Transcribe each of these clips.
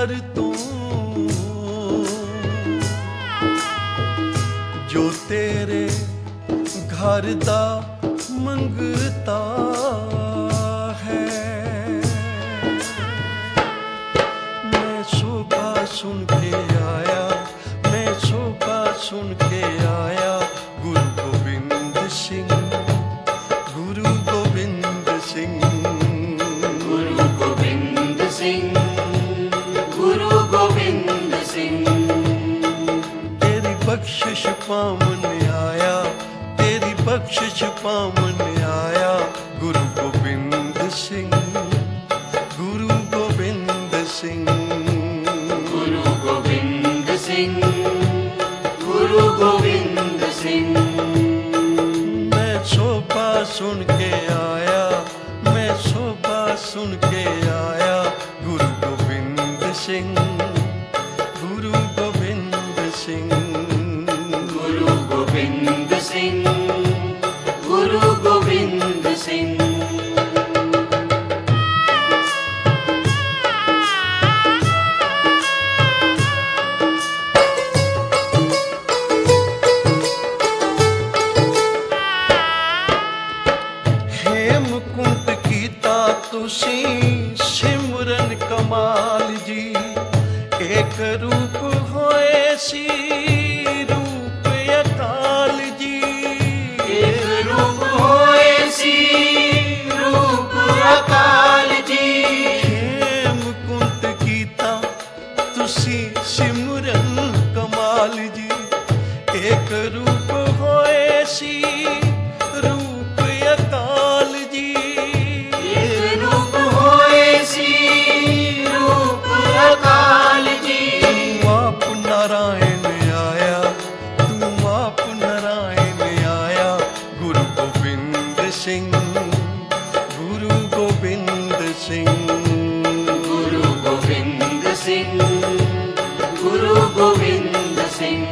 घर तू जो तेरे घर दा मंगता है। मैं शोभा सुन के आया, मैं शोभा सुन के आया, गुरु गोविंद सिंह, गुरु गोविंद सिंह, गुरु गोविंद सिंह, गुरु गोविंद सिंह। तेरी बख्शिश पावन आया, तेरी बख्शिश पावन आया, गुरु गोविंद सिंह, गुरु गोविंद सिंह, गुरु गोविंद सिंह, गुरु गोविंद सिंह। मैं शोभा सुन के आया, मैं शोभा सुन के आया, गुरु गोविंद सिंह, गुरु गोविंद सिंह, गुरु गोविंद सिंह, गुरु गोविंद सिंह। हेमकुंट कीता तुसी सिमरन कमाल जी, एक रूप होए सी रूप अकाल जी, एक रूप होए सी रूप अकाल जी। हेमकुंट कीता तुसी सिमरन कमाल जी, एक रूप होए सी रूप अकाल जी, एक रूप होए सी रूप अकाल जी। तू आप नारायण आया, तू आप नारायण आया, गुरु गोविंद सिंह, गुरु गोविंद सिंह, गुरु गोविंद सिंह, गुरु गोविंद सिंह।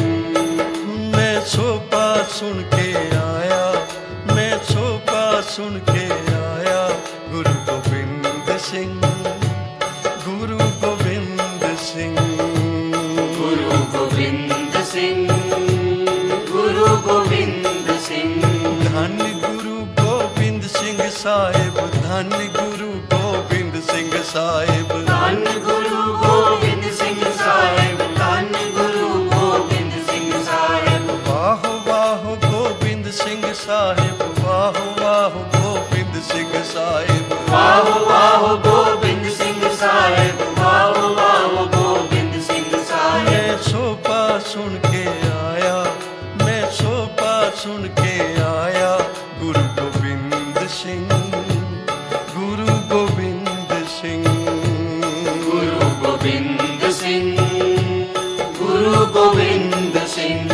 मैं शोभा सुन के आया, मैं शोभा सुन के आया, गुरु गोविंद सिंह, गुरु गोविंद सिंह, गुरु गोविंद सिंह, गुरु गोविंद सिंह। धन गुरु गोविंद सिंह साहिब, धन गुरु गोविंद सिंह साहिब, धन गुरु गोविंद सिंह साहिब, धन गुरु गोविंद सिंह साहिब। वाह वाह गोविंद सिंह साहिब, वाह वाह गोविंद सिंह साहिब, वाह वाह गोविंद सिंह साहिब, वाह वाह गोविंद सिंह साहिब। मैं शोभा सुन के आया, मैं शोभा सुन के आया, गुरु गोविंद सिंह, गुरु गोविंद सिंह, गुरु गोविंद सिंह, गुरु गोविंद सिंह।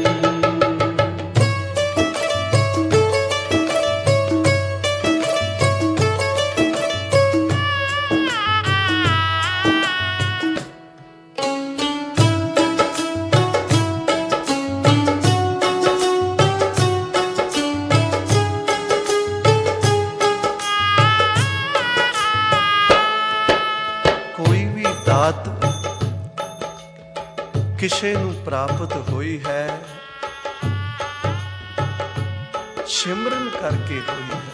कोई भी दात किसे ਨੂੰ ਪ੍ਰਾਪਤ ਹੋਈ ਹੈ, ਸਿਮਰਨ ਕਰਕੇ ਹੋਈ ਹੈ।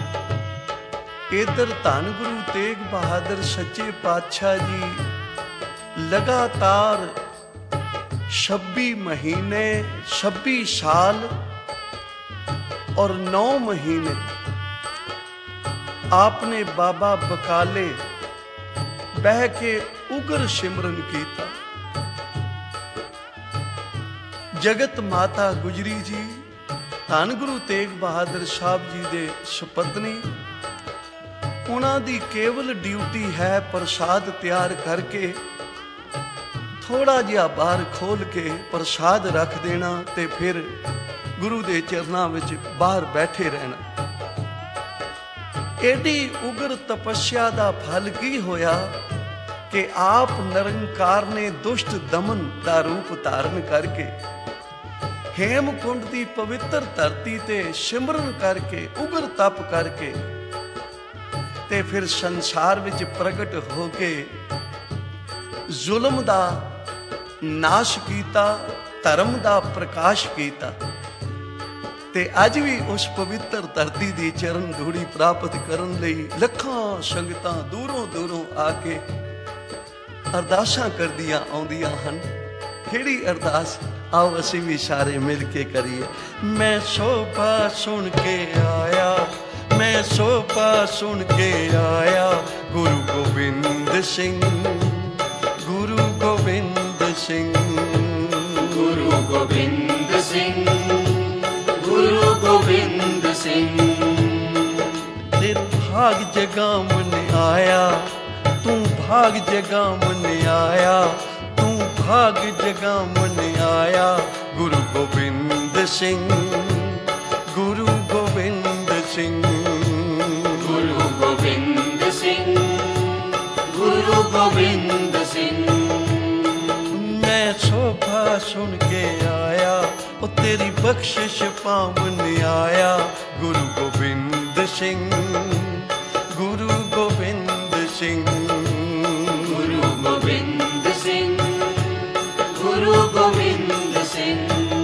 ਇਧਰ ਧੰਨ ਗੁਰੂ ਤੇਗ ਬਹਾਦਰ ਸੱਚੇ ਪਾਤਸ਼ਾਹ ਜੀ ਲਗਾਤਾਰ 26 महीने 26 साल और 9 महीने आपने बाबा बकाले बह के उग्र सिमरन कीता। जगत माता गुजरी जी धन गुरु तेग बहादुर साहब जी दे सुपत्नी, उन्हां दी केवल ड्यूटी है प्रसाद तैयार करके थोड़ा जिहा बाहर खोल के प्रसाद रख देना ते फिर गुरु दे चरनां विच बाहर बैठे रहना। एडी उग्र तपस्या दा फल की होया कि आप निरंकार ने दुष्ट दमन दा रूप धारण करके हेमकुंड दी पवित्र धरती ते सिमरन करके उग्र तप करके ते फिर संसार विच प्रगट हो के ਜ਼ੁਲਮ ਦਾ ਨਾਸ਼ ਕੀਤਾ, ਧਰਮ ਦਾ ਪ੍ਰਕਾਸ਼ ਕੀਤਾ। ਤੇ ਅੱਜ ਵੀ ਉਸ ਪਵਿੱਤਰ ਧਰਤੀ ਦੀ ਚਰਨ ਧੂੜੀ ਪ੍ਰਾਪਤ ਕਰਨ ਲਈ ਲੱਖਾਂ ਸੰਗਤਾਂ ਦੂਰੋਂ ਦੂਰੋਂ ਆ ਕੇ ਅਰਦਾਸਾਂ ਕਰਦੀਆਂ ਆਉਂਦੀਆਂ ਹਨ। ਕਿਹੜੀ ਅਰਦਾਸ? ਆਓ ਅਸੀਂ ਵੀ ਸਾਰੇ ਮਿਲ ਕੇ ਕਰੀਏ। ਮੈਂ ਸੋਭਾ ਸੁਣ ਕੇ ਆਇਆ, ਮੈਂ ਸੋਭਾ ਸੁਣ ਕੇ ਆਇਆ, ਗੁਰੂ ਗੋਬਿੰਦ ਸਿੰਘ, ਗੁਰੂ ਗੋਬਿੰਦ ਸਿੰਘ, ਗੁਰੂ ਗੋਬਿੰਦ ਸਿੰਘ, ਗੁਰੂ ਗੋਬਿੰਦ ਸਿੰਘ। ਤੇਰੇ ਭਾਗ ਜਗਾਵਣ ਆਇਆ, ਤੂੰ ਭਾਗ ਜਗਾਵਣ ਆਇਆ, ਤੂੰ ਭਾਗ ਜਗਾਵਣ ਆਇਆ, ਗੁਰੂ ਗੋਬਿੰਦ ਸਿੰਘ, ਗੁਰੂ ਗੋਬਿੰਦ ਸਿੰਘ, ਗੁਰੂ ਗੋਬਿੰਦ ਸਿੰਘ, ਗੁਰੂ ਗੋਬਿੰਦ ਸਿੰਘ। ਮੈਂ ਸੋਭਾ ਸੁਣ ਕੇ ਆਇਆ, ਉਹ ਤੇਰੀ ਬਖਸ਼ਿਸ਼ ਪਾਵਨ ਆਇਆ, ਗੁਰੂ ਗੋਬਿੰਦ ਸਿੰਘ, ਗੁਰੂ ਗੋਬਿੰਦ ਸਿੰਘ, ਗੁਰੂ ਗੋਬਿੰਦ ਸਿੰਘ, ਗੁਰੂ ਗੋਬਿੰਦ ਸਿੰਘ।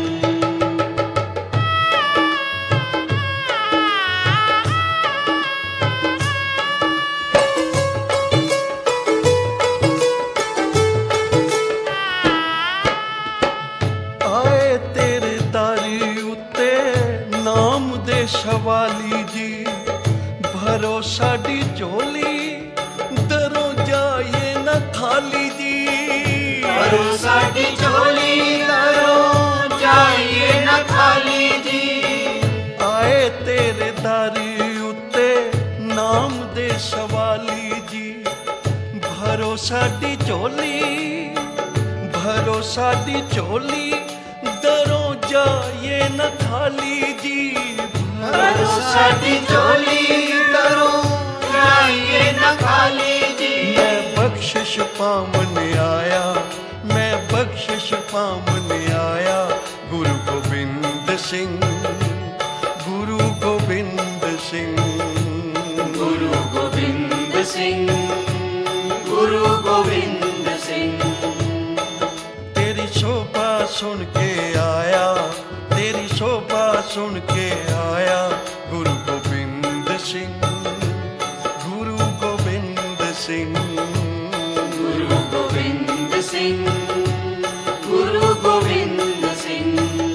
ਆਏ ਤੇਰੇ ਦਾਰੀ ਉੱਤੇ ਨਾਮ ਦੇ ਸਵਾਲੀ ਜੀ, ਭਰੋ ਸਾਡੀ ਝੋਲੀ, ਦਰੋਂ ਜਾਏ ਨਾ ਖਾਲੀ ਜੀ, ਭਰੋ ਸਾਡੀ ਝੋਲੀ, ਦਰੋਂ ਜਾਈਏ ਨਾ ਖਾਲੀ ਜੀ। ਆਏ ਤੇਰੇ ਦਾਰੀ ਉੱਤੇ ਨਾਮ ਦੇ ਸਵਾਲੀ ਜੀ, ਭਰੋ ਸਾਡੀ ਝੋਲੀ, ਭਰੋ ਸਾਡੀ ਝੋਲੀ, ਦਰੋਂ ਜਾਏ ਨਾ ਖਾਲੀ ਜੀ, ਭਰੋ ਸਾਡੀ ਝੋਲੀ, ਦਰੋਂ ਜਾਈਏ ਨਾ ਖਾਲੀ ਜੀ। ਮੈਂ ਬਖਸ਼ਿਸ਼ ਪਾਵਨ ਆਇਆ, ਮੈਂ ਬਖਸ਼ਿਸ਼ ਪਾਵਨ ਆਇਆ, ਗੁਰੂ ਗੋਬਿੰਦ ਸਿੰਘ, ਗੁਰੂ ਗੋਬਿੰਦ ਸਿੰਘ, ਗੁਰੂ ਗੋਬਿੰਦ ਸਿੰਘ, ਗੁਰੂ ਗੋਬਿੰਦ ਸਿੰਘ। ਤੇਰੀ ਸ਼ੋਭਾ ਸੁਣ ਕੇ ਆਇਆ, ਤੇਰੀ ਸ਼ੋਭਾ ਸੁਣ ਕੇ ਆਇਆ, ਗੁਰੂ ਗੋਬਿੰਦ ਸਿੰਘ, ਗੁਰੂ ਗੋਬਿੰਦ ਸਿੰਘ, ਗੁਰੂ ਗੋਬਿੰਦ ਸਿੰਘ, ਗੁਰੂ ਗੋਬਿੰਦ ਸਿੰਘ।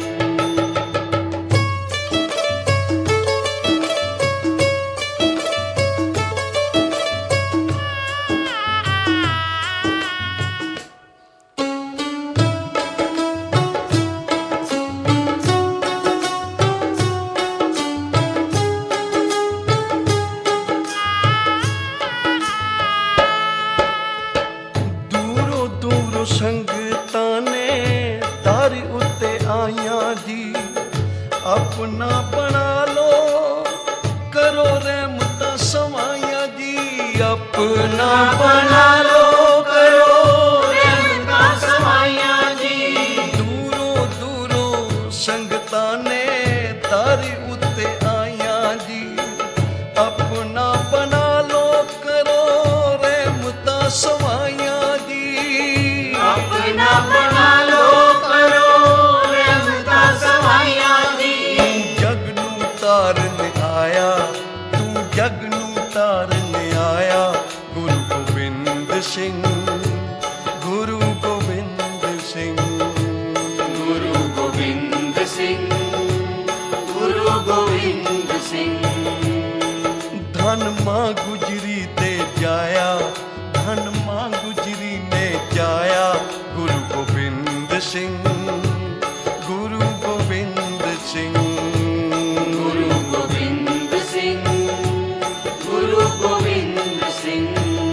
ਦੂਰੋਂ ਦੂਰੋਂ ਸੰਗਤਾਂ ਨੇ ਦਰ ਉੱਤੇ ਆਈਆਂ ਜੀ, ਆਪਣਾ ਬਣਾ ਲੋ, ਕਰੋ ਰਹਿਮਤਾਂ ਸਮਾਈਆਂ ਜੀ, ਆਪਣਾ ਬਣਾ ਲੋ, ਕਰੋ ਰਹਿਮਤਾਂ ਸਮਾਈਆਂ ਜੀ। ਦੂਰੋਂ ਦੂਰੋਂ ਸੰਗਤਾਂ ਨੇ ਦਰ ਉੱਤੇ ਆਈਆਂ ਜੀ, ਆਪਣਾ ਬਣਾ ਲੋ, ਕਰੋ ਰਹਿਮਤਾਂ ਸਮਾਈਆਂ ਜੀ, ਆਪਣਾ ਬਣਾ ਲੋ, ਕਰੋ ਰਹਿਮਤਾਂ ਸਮਾਈਆਂ ਜੀ। ਜਗ ਨੂੰ ਤਾਰਨ ਆਇਆ, ਤੂੰ ਜਗ ਨੂੰ ਤਾਰਨ ਆਇਆ, ਗੁਰੂ ਗੋਬਿੰਦ ਸਿੰਘ, ਗੁਰੂ ਗੋਬਿੰਦ ਸਿੰਘ, ਗੁਰੂ ਗੋਬਿੰਦ ਸਿੰਘ, ਗੁਰੂ ਗੋਬਿੰਦ ਸਿੰਘ। ਧਨ ਮਾਂ ਗੁਜਰੀ ਤੇ ਜਾਇਆ, ਧਨ ਮਾਂ ਗੁਜਰੀ ਨੇ ਜਾਇਆ, ਗੁਰੂ ਗੋਬਿੰਦ ਸਿੰਘ, ਗੁਰੂ ਗੋਬਿੰਦ ਸਿੰਘ, ਗੁਰੂ ਗੋਬਿੰਦ ਸਿੰਘ, ਗੁਰੂ ਗੋਬਿੰਦ ਸਿੰਘ।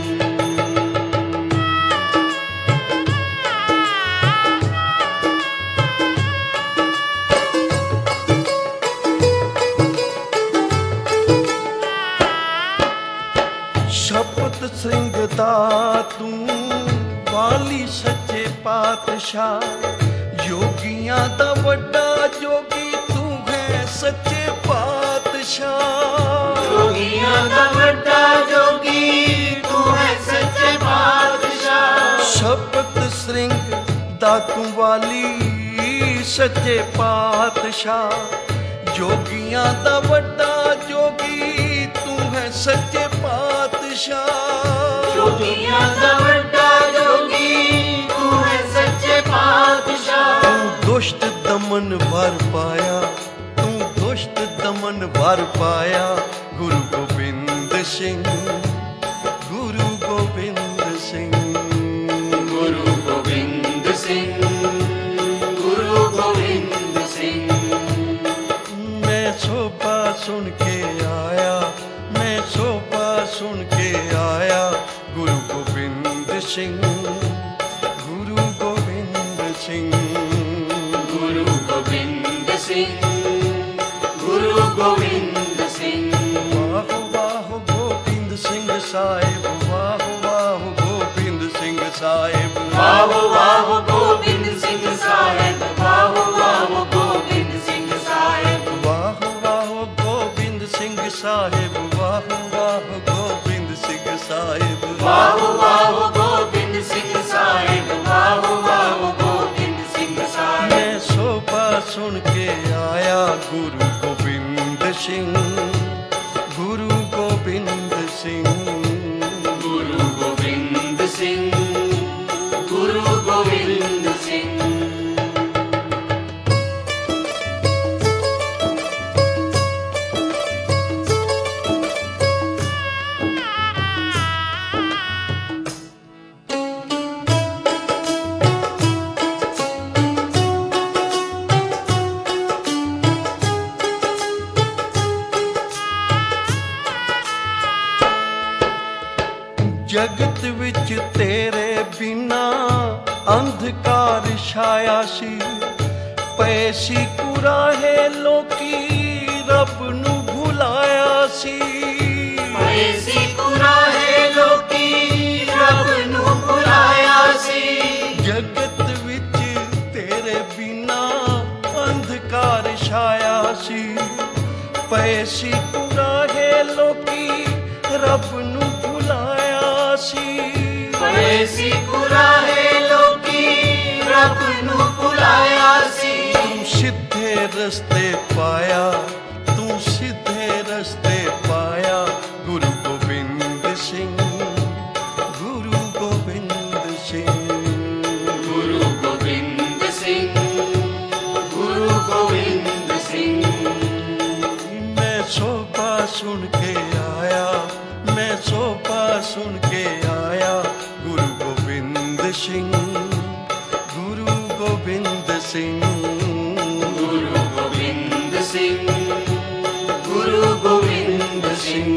ਸ਼ਪਤ ਸਿੰਘ ਦਾ ਤੂੰ ਵਾਲੀ ਸੱਚੇ ਪਾਤਸ਼ਾਹ, ਯੋਗੀਆਂ ਦਾ ਵੱਡਾ ਜੋਗੀ ਤੂੰ ਹੈ ਸੱਚੇ ਪਾਤਸ਼ਾਹ, ਜੋਗੀਆਂ ਦਾ ਵੱਡਾ ਜੋਗੀ ਤੂੰ ਹੈ ਸੱਚੇ ਪਾਤਸ਼ਾਹ। ਸ਼ਬਦ ਸਿੰਘ ਦਾਤੂ ਵਾਲੀ ਸੱਚੇ ਪਾਤਸ਼ਾਹ ਜੋਗੀਆਂ ਦਾ ਵੱਡਾ ਜੋਗੀ ਤੂੰ ਹੈ ਸੱਚੇ ਪਾਤਸ਼ਾਹ ਜੋਗੀਆਂ ਦਾ ਵੱਡਾ ਜੋਗੀ ਤੂੰ ਹੈ ਸੱਚੇ ਪਾਤਸ਼ਾਹ ਤੂੰ ਦੁਸ਼ਟ ਦਮਨ ਵਰ ਪਾਇਆ ਤੂੰ ਦੁਸ਼ਟ ਦਮਨ ਵਰ ਪਾਇਆ ਗੁਰੂ ਗੋਬਿੰਦ ਸਿੰਘ ਗੁਰੂ ਗੋਬਿੰਦ ਸਿੰਘ ਗੁਰੂ ਗੋਬਿੰਦ ਸਿੰਘ ਗੁਰੂ ਗੋਬਿੰਦ ਸਿੰਘ ਮੈਂ ਸੋਭਾ ਸੁਣ ਕੇ ਆਇਆ ਮੈਂ ਸੋਭਾ ਸੁਣ ਕੇ ਆਇਆ ਗੁਰੂ ਗੋਬਿੰਦ ਸਿੰਘ ਗੁਰੂ ਗੋਬਿੰਦ ਸਿੰਘ ਗੁਰੂ ਗੋਬਿੰਦ ਸਿੰਘ ਗੁਰੂ ਗੋਬਿੰਦ ਸਿੰਘ ਵਾਹ ਵਾਹ ਗੋਬਿੰਦ ਸਿੰਘ ਸਾਹਿਬ ਵਾਹ ਵਾਹ ਗੋਬਿੰਦ ਸਿੰਘ ਸਾਹਿਬ ਵਾਹ ਵਾਹ ਗੋਬਿੰਦ ਸਿੰਘ ਸਾਹਿਬ ਵਾਹ ਵਾਹ ਗੋਬਿੰਦ ਸਿੰਘ ਸਾਹਿਬ ਵਾਹ ਵਾਹ ਗੋਬਿੰਦ ਸਿੰਘ ਸਾਹਿਬ ਵਾਹ ਵਾਹ ਗੋਬਿੰਦ ਸਿੰਘ ਸਾਹਿਬ ਵਾਹ ਵਾਹ ਗੋਬਿੰਦ ਸਿੰਘ ਸਾਹਿਬ ਵਾਹ ਵਾਹ ਗੋਬਿੰਦ ਸਿੰਘ ਸਾਹਿਬ ਮੈਂ ਸੋਭਾ ਸੁਣ ਕੇ ਆਇਆ ਗੁਰੂ ਗੋਬਿੰਦ ਸਿੰਘ ਗੁਰੂ ਗੋਬਿੰਦ ਸਿੰਘ ਗੁਰੂ ਗੋਬਿੰਦ ਸਿੰਘ ਗੁਰੂ ਗੋਬਿੰਦ ਸਿੰਘ ਜਗਤ ਵਿੱਚ ਤੇਰੇ ਬਿਨਾ ਅੰਧਕਾਰ ਛਾਇਆ ਸੀ ਪਏ ਸੀ ਕੁਰਾਹੇ ਲੋਕੀ ਰੱਬ ਨੂੰ ਭੁਲਾਇਆ ਸੀ ਪਏ ਸੀ ਕੁਰਾਹੇ ਲੋਕੀ ਰੱਬ ਨੂੰ ਭੁਲਾਇਆ ਸੀ ਜਗਤ ਵਿੱਚ ਤੇਰੇ ਬਿਨਾ ਅੰਧਕਾਰ ਛਾਇਆ ਸੀ ਪਏ ਸੀ ਕੁਰਾਹੇ ਲੋਕੀ ਰੱਬ ਨੂੰ ਭੁਲਾਇਆ ਸੀ ਪਏ ਸੀ ਕੁਰਾਹੇ ਲੋਕੀ ਰੱਬ ਨੂੰ ਭੁਲਾਇਆ ਸੀ ਤੂੰ ਸਿੱਧੇ ਰਸਤੇ ਪਾਇਆ ਤੂੰ ਸਿੱਧੇ ਰਸਤੇ ਪਾਇਆ ਗੁਰੂ ਗੋਬਿੰਦ ਸਿੰਘ ਗੁਰੂ ਗੋਬਿੰਦ ਸਿੰਘ ਗੁਰੂ ਗੋਬਿੰਦ ਸਿੰਘ ਗੁਰੂ ਗੋਬਿੰਦ ਸਿੰਘ ਮੈਂ ਸੋਭਾ ਸੁਣ ਕੇ ਆਇਆ ਮੈਂ ਸੋਭਾ ਸੁਣ ਕੇ ਆਇਆ ਗੁਰੂ ਗੋਬਿੰਦ ਸਿੰਘ ਗੁਰੂ ਗੋਬਿੰਦ ਸਿੰਘ ਗੁਰੂ ਗੋਬਿੰਦ ਸਿੰਘ ਗੁਰੂ ਗੋਬਿੰਦ ਸਿੰਘ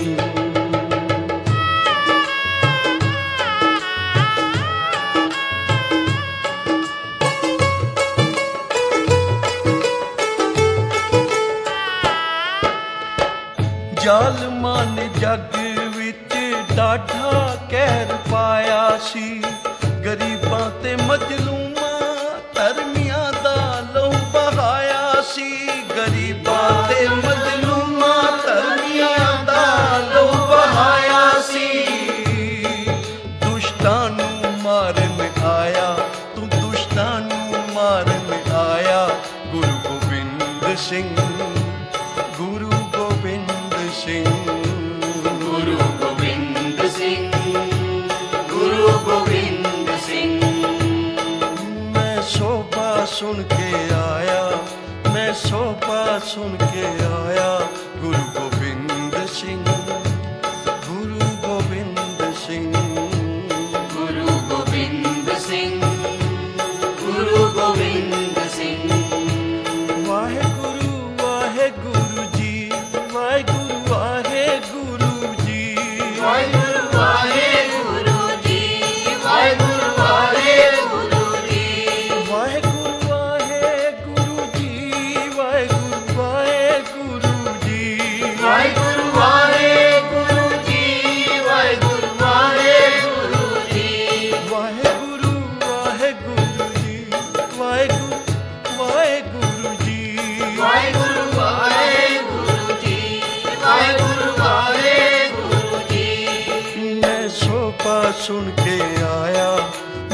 ਜ਼ਾਲਮਾਂ ਨੇ ਜੱਗ ਵਿੱਚ ਡਾਢਾ ਕਹਿਰ ਪਾਇਆ ਸੀ ਗਰੀਬਾਂ ਤੇ ਮਜ਼ਲੂਮਾਂ ਧਰਮੀਆਂ ਦਾ ਲਹੂ ਬਹਾਇਆ ਸੀ ਗਰੀਬਾਂ ਤੇ ਮਜ਼ਲੂਮਾਂ ਧਰਮੀਆਂ ਦਾ ਲਹੂ ਬਹਾਇਆ ਸੀ ਦੁਸ਼ਟਾਂ ਨੂੰ ਮਾਰਨ ਆਇਆ ਤੂੰ ਦੁਸ਼ਟਾਂ ਨੂੰ ਮਾਰਨ ਆਇਆ ਗੁਰੂ ਗੋਬਿੰਦ ਸਿੰਘ ਗੁਰੂ ਗੋਬਿੰਦ ਸਿੰਘ ਗੁਰੂ ਗੋਬਿੰਦ ਸਿੰਘ ਗੁਰੂ ਗੋਬਿੰਦ ਸਿੰਘ ਮੈਂ ਸੋਭਾ ਸੁਣ ਕੇ ਆਇਆ ਮੈਂ ਸੋਭਾ ਸੁਣ ਕੇ ਆਇਆ ਗੁਰੂ ਗੋਬਿੰਦ ਸਿੰਘ ਗੁਰੂ ਗੋਬਿੰਦ ਸਿੰਘ ਗੁਰੂ ਗੋਬਿੰਦ ਸਿੰਘ ਗੁਰੂ ਗੋਬਿੰਦ ਸਿੰਘ ਵਾਹਿਗੁਰੂ ਵਾਹਿਗੁਰੂ ਜੀ ਵਾਹਿਗੁਰੂ ਵਾਹਿਗੁਰੂ ਜੀ ਵਾਹਿਗੁਰੂ ਵਾਹਿਗੁਰੂ ਜੀ ਵਾਹਿਗੁਰੂ ਵਾਹਿਗੁਰੂ ਜੀ ਵਾਹਿਗੁਰੂ ਵਾਹਿਗੁਰੂ ਜੀ ਵਾਹਿਗੁਰੂ ਵਾਹਿਗੁਰੂ ਜੀ ਵਾਹਿਗੁਰੂ ਵਾਹਿਗੁਰੂ ਜੀ ਵਾਹਿਗੁਰੂ ਵਾਹਿਗੁਰੂ ਜੀ ਵਾਹਿਗੁਰੂ ਵਾਹਿਗੁਰੂ ਜੀ ਵਾਹਿਗੁਰੂ ਵਾਹਿਗੁਰੂ ਜੀ ਵਾਹਿਗੁਰੂ ਵਾਹਿਗੁਰੂ ਜੀ ਵਾਹਿਗੁਰੂ ਵਾਹਿਗੁਰੂ ਜੀ ਮੈਂ ਸੋਭਾ ਸੁਣ ਕੇ ਆਇਆ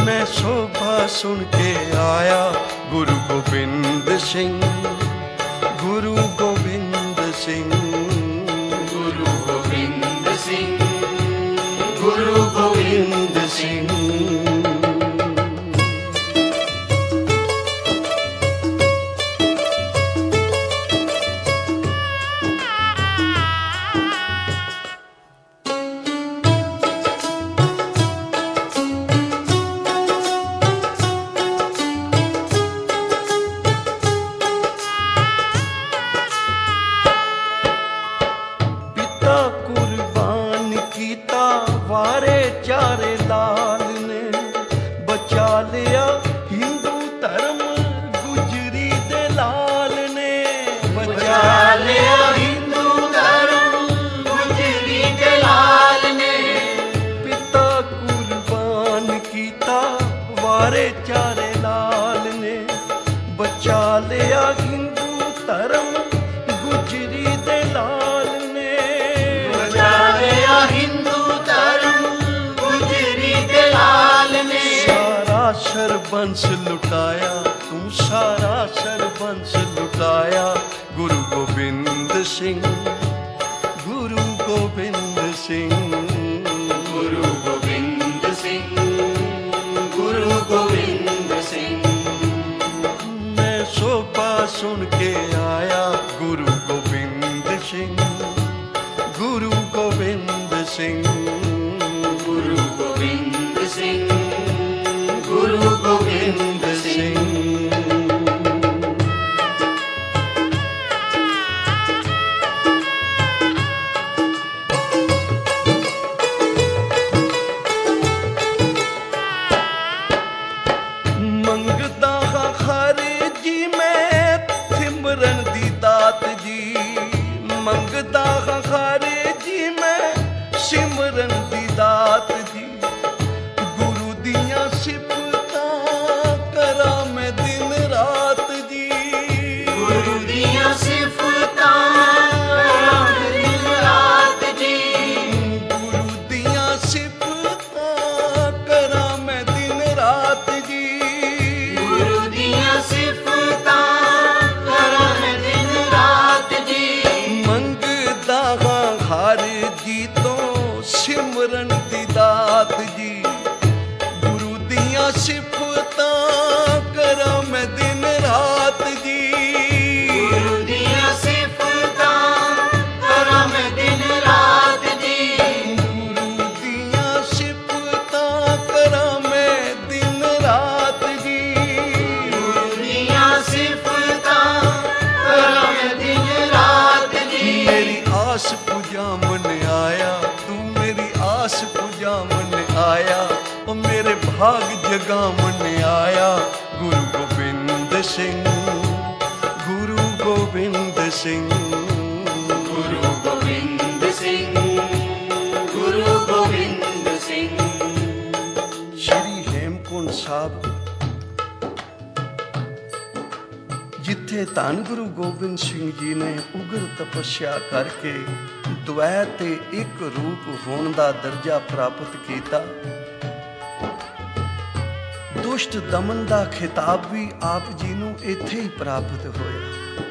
मैं शोभा सुन के आया गुरु गोबिंद सिंह, गुरु गोबिंद सिंह, गुरु गोबिंद सिंह, गुरु गोबिंद सिंह। वारे चारे लाल ने बचा लिया हिंदू धर्म गुजरी दे लाल ने, बचा लिया हिंदू धर्म गुजरी दे लाल ने। पिता कुर्बान कीता वारे चारे लाल ने बचा लिया हिंदू धर्म गुजरी दे लाल ने, बचा लिया हिंदू सारा सरबंस लुटाया तू, सारा सरबंस लुटाया गुरु गोबिंद सिंह, गुरु गोबिंद सिंह, गुरु गोबिंद सिंह, गुरु गोबिंद सिंह। मैं शोभा सुन के आया गुरु गोबिंद सिंह, गुरु गोबिंद सिंह, गुरु गोबिंद सिंह, गुरु गोबिंद सिंह। मंगदा खारे जी मैं सिमरन दी दात जी, मंगदा खारे जी मैं सिमरन दी दात जी, गुरु दियां सिफतां करा मैं दिन रात जी, गुरु दियां सिफतां करा मैं दिन रात जी, गुरु दियां सिफतां करा मैं दिन रात जी, गुरु दियां सिफतां करा मैं दिन रात जी। मंगदा हार जी तो सिमरन दी दात जी, गुरु दियां सिफतां करा मैं दिन रात जी, गुरु दियां सिफतां करा मैं दिन रात जी, गुरु दियां सिफतां करा मैं दिन रात जी, गुरु दियां सिफतां करा मैं दिन रात जी। मेरी आस पूजा मन आया तू, मेरी आस पूजा मन आया ओ मेरे भाग जगा मन आया गुरु गोबिंद सिंह, गुरु गोबिंद सिंह, गुरु गोबिंद सिंह, गुरु गोबिंद सिंह। श्री हेमकुंड साहब जिथे धन गुरु गोबिंद सिंह जी ने उग्र तपस्या करके द्वै ते एक रूप होने का दर्जा प्राप्त किया, दुष्ट दमन का खिताब भी आप जी नूं इत्थे ही प्राप्त होया।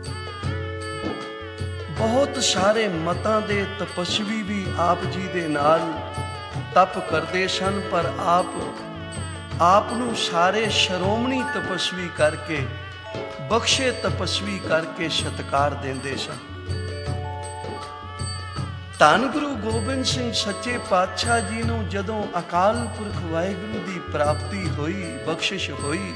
बहुत सारे मतां दे तपस्वी भी आप जी दे नाल तप करते सन, पर आप नूं सारे श्रोमणी तपस्वी करके बख्शे तपस्वी करके सत्कार देंदे सन। धन गुरु गोबिंद सिंह सच्चे पातशाह जी नूं जदों अकाल पुरख वाहिगुरू दी प्राप्ति हुई, बख्शिश हुई,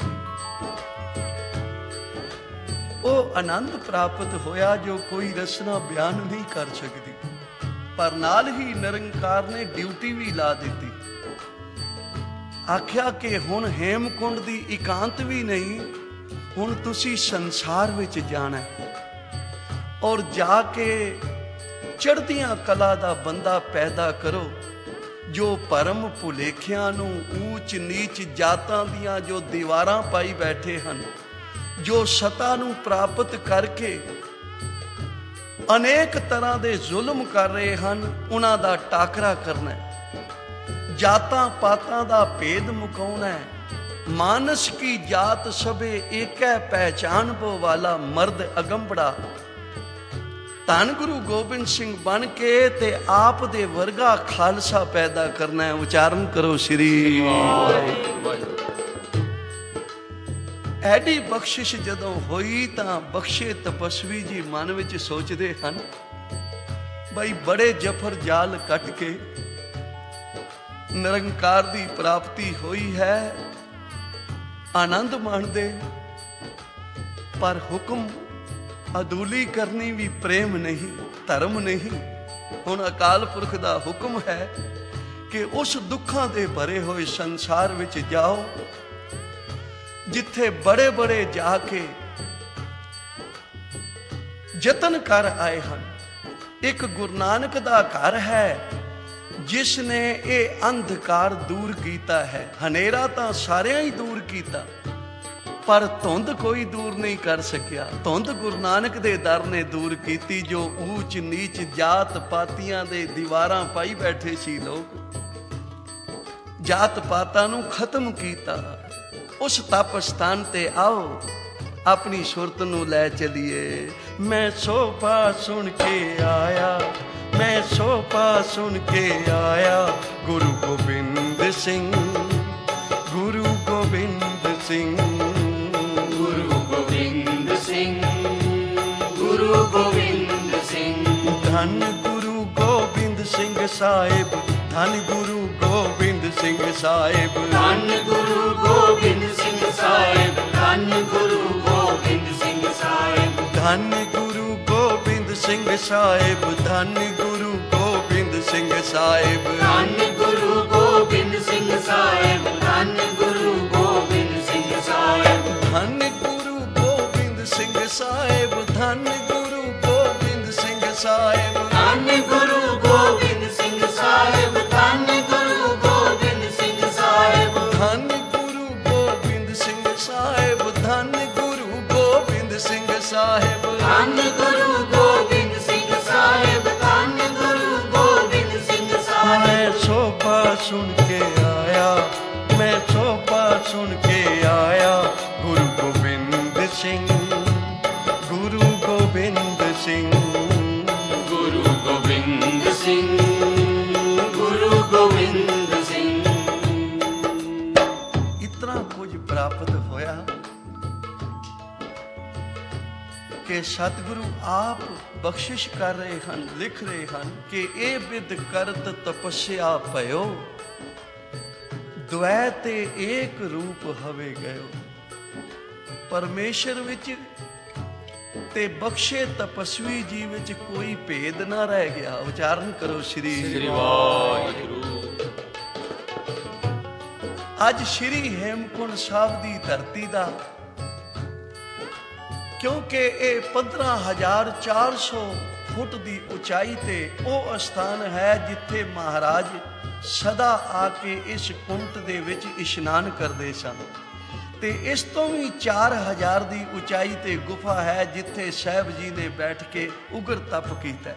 वो आनंद प्राप्त होया जो कोई रचना बयान नहीं कर सकती। पर नाल ही निरंकार ने ड्यूटी भी ला दी, आख्या कि हुण हेमकुंड दी इकांत भी नहीं, हुण तुसी संसार विच जाना और जाके चढ़दियां कला दा बंदा पैदा करो, जो भरम भुलेखियां नूं ऊच नीच जातां दियां जो दीवारां पाई बैठे हन, जो सता नूं प्राप्त करके अनेक तरह दे जुल्म कर रहे हन, उन्हां दा टाकरा करना। ਜਾਤਾਂ ਪਾਤਾਂ ਦਾ ਭੇਦ ਮੁਕਾਉਣਾ ਹੈ। ਮਾਨਸ ਕੀ ਜਾਤ ਸਭੇ ਏਕੈ ਪਹਿਚਾਨ ਬੋ ਵਾਲਾ ਮਰਦ ਅਗੰਬੜਾ। ਧੰਨ ਗੁਰੂ ਗੋਬਿੰਦ ਸਿੰਘ ਬਣ ਕੇ ਤੇ ਆਪ ਦੇ ਵਰਗਾ ਖਾਲਸਾ ਪੈਦਾ ਕਰਨਾ ਹੈ। ਉਚਾਰਨ ਕਰੋ ਸ੍ਰੀ ਵਾਹਿਗੁਰੂ। ਐਡੀ ਬਖਸ਼ਿਸ਼ ਜਦੋਂ ਹੋਈ ਤਾਂ ਬਖਸ਼ੇ ਤਪਸਵੀ ਜੀ ਮਨ ਵਿੱਚ ਸੋਚਦੇ ਹਨ, ਬਈ ਬੜੇ ਜਫਰ ਜਾਲ ਕੱਟ ਕੇ ਨਿਰੰਕਾਰ ਦੀ ਪ੍ਰਾਪਤੀ ਹੋਈ ਹੈ, ਆਨੰਦ ਮਾਣਦੇ, ਪਰ ਹੁਕਮ ਅਦੂਲੀ ਕਰਨੀ ਵੀ ਪ੍ਰੇਮ ਨਹੀਂ, ਧਰਮ ਨਹੀਂ। ਹੁਣ ਅਕਾਲ ਪੁਰਖ ਦਾ ਹੁਕਮ ਹੈ ਕਿ ਉਸ ਦੁੱਖਾਂ ਦੇ ਭਰੇ ਹੋਏ ਸੰਸਾਰ ਵਿੱਚ ਜਾਓ ਜਿੱਥੇ ਬੜੇ ਬੜੇ ਜਾ ਕੇ ਯਤਨ ਕਰ ਆਏ ਹਨ। ਇੱਕ ਗੁਰੂ ਨਾਨਕ ਦਾ ਘਰ ਹੈ ਜਿਸ ਨੇ ਇਹ ਅੰਧਕਾਰ ਦੂਰ ਕੀਤਾ ਹੈ। ਹਨੇਰਾ ਤਾਂ ਸਾਰਿਆਂ ਹੀ ਦੂਰ ਕੀਤਾ, ਪਰ ਧੁੰਦ ਕੋਈ ਦੂਰ ਨਹੀਂ ਕਰ ਸਕਿਆ। ਧੁੰਦ ਗੁਰੂ ਨਾਨਕ ਦੇ ਦਰ ਨੇ ਦੂਰ ਕੀਤੀ। ਜੋ ਊਚ ਨੀਚ ਜਾਤ ਪਾਤੀਆਂ ਦੇ ਦੀਵਾਰਾਂ ਪਾਈ ਬੈਠੇ ਸੀ ਲੋਕ, ਜਾਤ ਪਾਤਾਂ ਨੂੰ ਖਤਮ ਕੀਤਾ। ਉਸ ਤਪ ਸਥਾਨ ਤੇ ਆਓ, ਆਪਣੀ ਸੁਰਤ ਨੂੰ ਲੈ ਚਲੀਏ। ਮੈਂ ਸੋਭਾ ਸੁਣ ਕੇ ਆਇਆ, ਮੈਂ ਸੋਭਾ ਸੁਣ ਕੇ ਆਇਆ, ਗੁਰੂ ਗੋਬਿੰਦ ਸਿੰਘ, ਗੁਰੂ ਗੋਬਿੰਦ ਸਿੰਘ, ਗੁਰੂ ਗੋਬਿੰਦ ਸਿੰਘ, ਗੁਰੂ ਗੋਬਿੰਦ ਸਿੰਘ। ਧੰਨ ਗੁਰੂ ਗੋਬਿੰਦ ਸਿੰਘ ਸਾਹਿਬ, ਧੰਨ ਗੁਰੂ ਗੋਬਿੰਦ ਸਿੰਘ ਸਾਹਿਬ, ਧੰਨ ਗੁਰੂ ਗੋਬਿੰਦ ਸਿੰਘ ਸਾਹਿਬ, ਧੰਨ ਗੁਰੂ ਗੋਬਿੰਦ ਸਿੰਘ ਸਾਹਿਬ, ਧੰਨ ਗੁਰੂ ਗੋਬਿੰਦ ਸਿੰਘ ਸਾਹਿਬ, ਧੰਨ ਗੁਰੂ ਗੋਬਿੰਦ ਸਿੰਘ ਸਾਹਿਬ, ਧੰਨ ਗੁਰੂ ਗੋਬਿੰਦ ਸਿੰਘ ਸਾਹਿਬ, ਧੰਨ ਗੁਰੂ ਗੋਬਿੰਦ ਸਿੰਘ ਸਾਹਿਬ, ਧੰਨ ਗੁਰੂ ਗੋਬਿੰਦ ਸਿੰਘ ਸਾਹਿਬ, ਧੰਨ ਗੁਰੂ ਗੋਬਿੰਦ ਸਿੰਘ ਸਾਹਿਬ, ਧੰਨ ਗੁਰੂ ਗੋਬਿੰਦ ਸਿੰਘ ਸਾਹਿਬ, ਧੰਨ ਗੁਰੂ ਗੋਬਿੰਦ ਸਿੰਘ ਸਾਹਿਬ, ਧੰਨ ਗੁਰੂ ਗੋਬਿੰਦ ਸਿੰਘ ਸਾਹਿਬ, ਧੰਨ ਗੁਰੂ ਗੋਬਿੰਦ ਸਿੰਘ ਸਾਹਿਬ, ਧੰਨ ਗੁਰੂ ਗੋਬਿੰਦ ਸਿੰਘ ਸਾਹਿਬ, ਧੰਨ ਗੁਰੂ ਗੋਬਿੰਦ ਸਿੰਘ ਸਾਹਿਬ। ਮੈਂ ਸੋਭਾ ਸੁਣ ਕੇ ਆਇਆ, ਮੈਂ ਸੋਭਾ ਸੁਣ ਕੇ ਆਇਆ, ਗੁਰੂ ਗੋਬਿੰਦ ਸਿੰਘ, ਗੁਰੂ ਗੋਬਿੰਦ ਸਿੰਘ, ਗੁਰੂ ਗੋਬਿੰਦ ਸਿੰਘ, ਗੁਰੂ ਗੋਬਿੰਦ ਸਿੰਘ। ਇਤਨਾ ਕੁਝ ਪ੍ਰਾਪਤ ਹੋਇਆ ਕਿ ਸਤਿਗੁਰੂ ਆਪ ਬਖਸ਼ਿਸ਼ ਕਰ ਰਹੇ ਹਨ, ਲਿਖ ਰਹੇ ਹਨ ਕਿ ਇਹ ਬਿਦ ਕਰਤ ਤਪੱਸਿਆ ਭਇਓ, ਦੁਐ ਤੇ ਏਕ ਰੂਪ ਹਵੇ ਗਇਓ। ਪਰਮੇਸ਼ਰ ਵਿੱਚ ਤੇ ਬਖਸ਼ੇ ਤਪਸਵੀ ਜੀ ਵਿੱਚ ਕੋਈ ਭੇਦ ਨਾ ਰਹਿ ਗਿਆ। ਉਚਾਰਨ ਕਰੋ ਸ੍ਰੀ ਵਾਹਿਗੁਰੂ। ਅੱਜ ਸ੍ਰੀ ਹੇਮਕੁੰਟ ਸਾਹਿਬ ਦੀ ਧਰਤੀ ਦਾ, ਕਿਉਂਕਿ ਇਹ 15,400 ਫੁੱਟ ਦੀ ਉਚਾਈ ਤੇ ਉਹ ਅਸਥਾਨ ਹੈ ਜਿੱਥੇ ਮਹਾਰਾਜ ਸਦਾ ਆ ਕੇ ਇਸ ਕੁੰਟ ਦੇ ਵਿੱਚ ਇਸ਼ਨਾਨ ਕਰਦੇ ਸਨ। ਤੇ ਇਸ ਤੋਂ ਵੀ 4000 ਦੀ ਉਚਾਈ ਤੇ ਗੁਫਾ ਹੈ ਜਿੱਥੇ ਸਾਹਿਬ ਜੀ ਨੇ ਬੈਠ ਕੇ ਉਗਰ ਤਪ ਕੀਤਾ।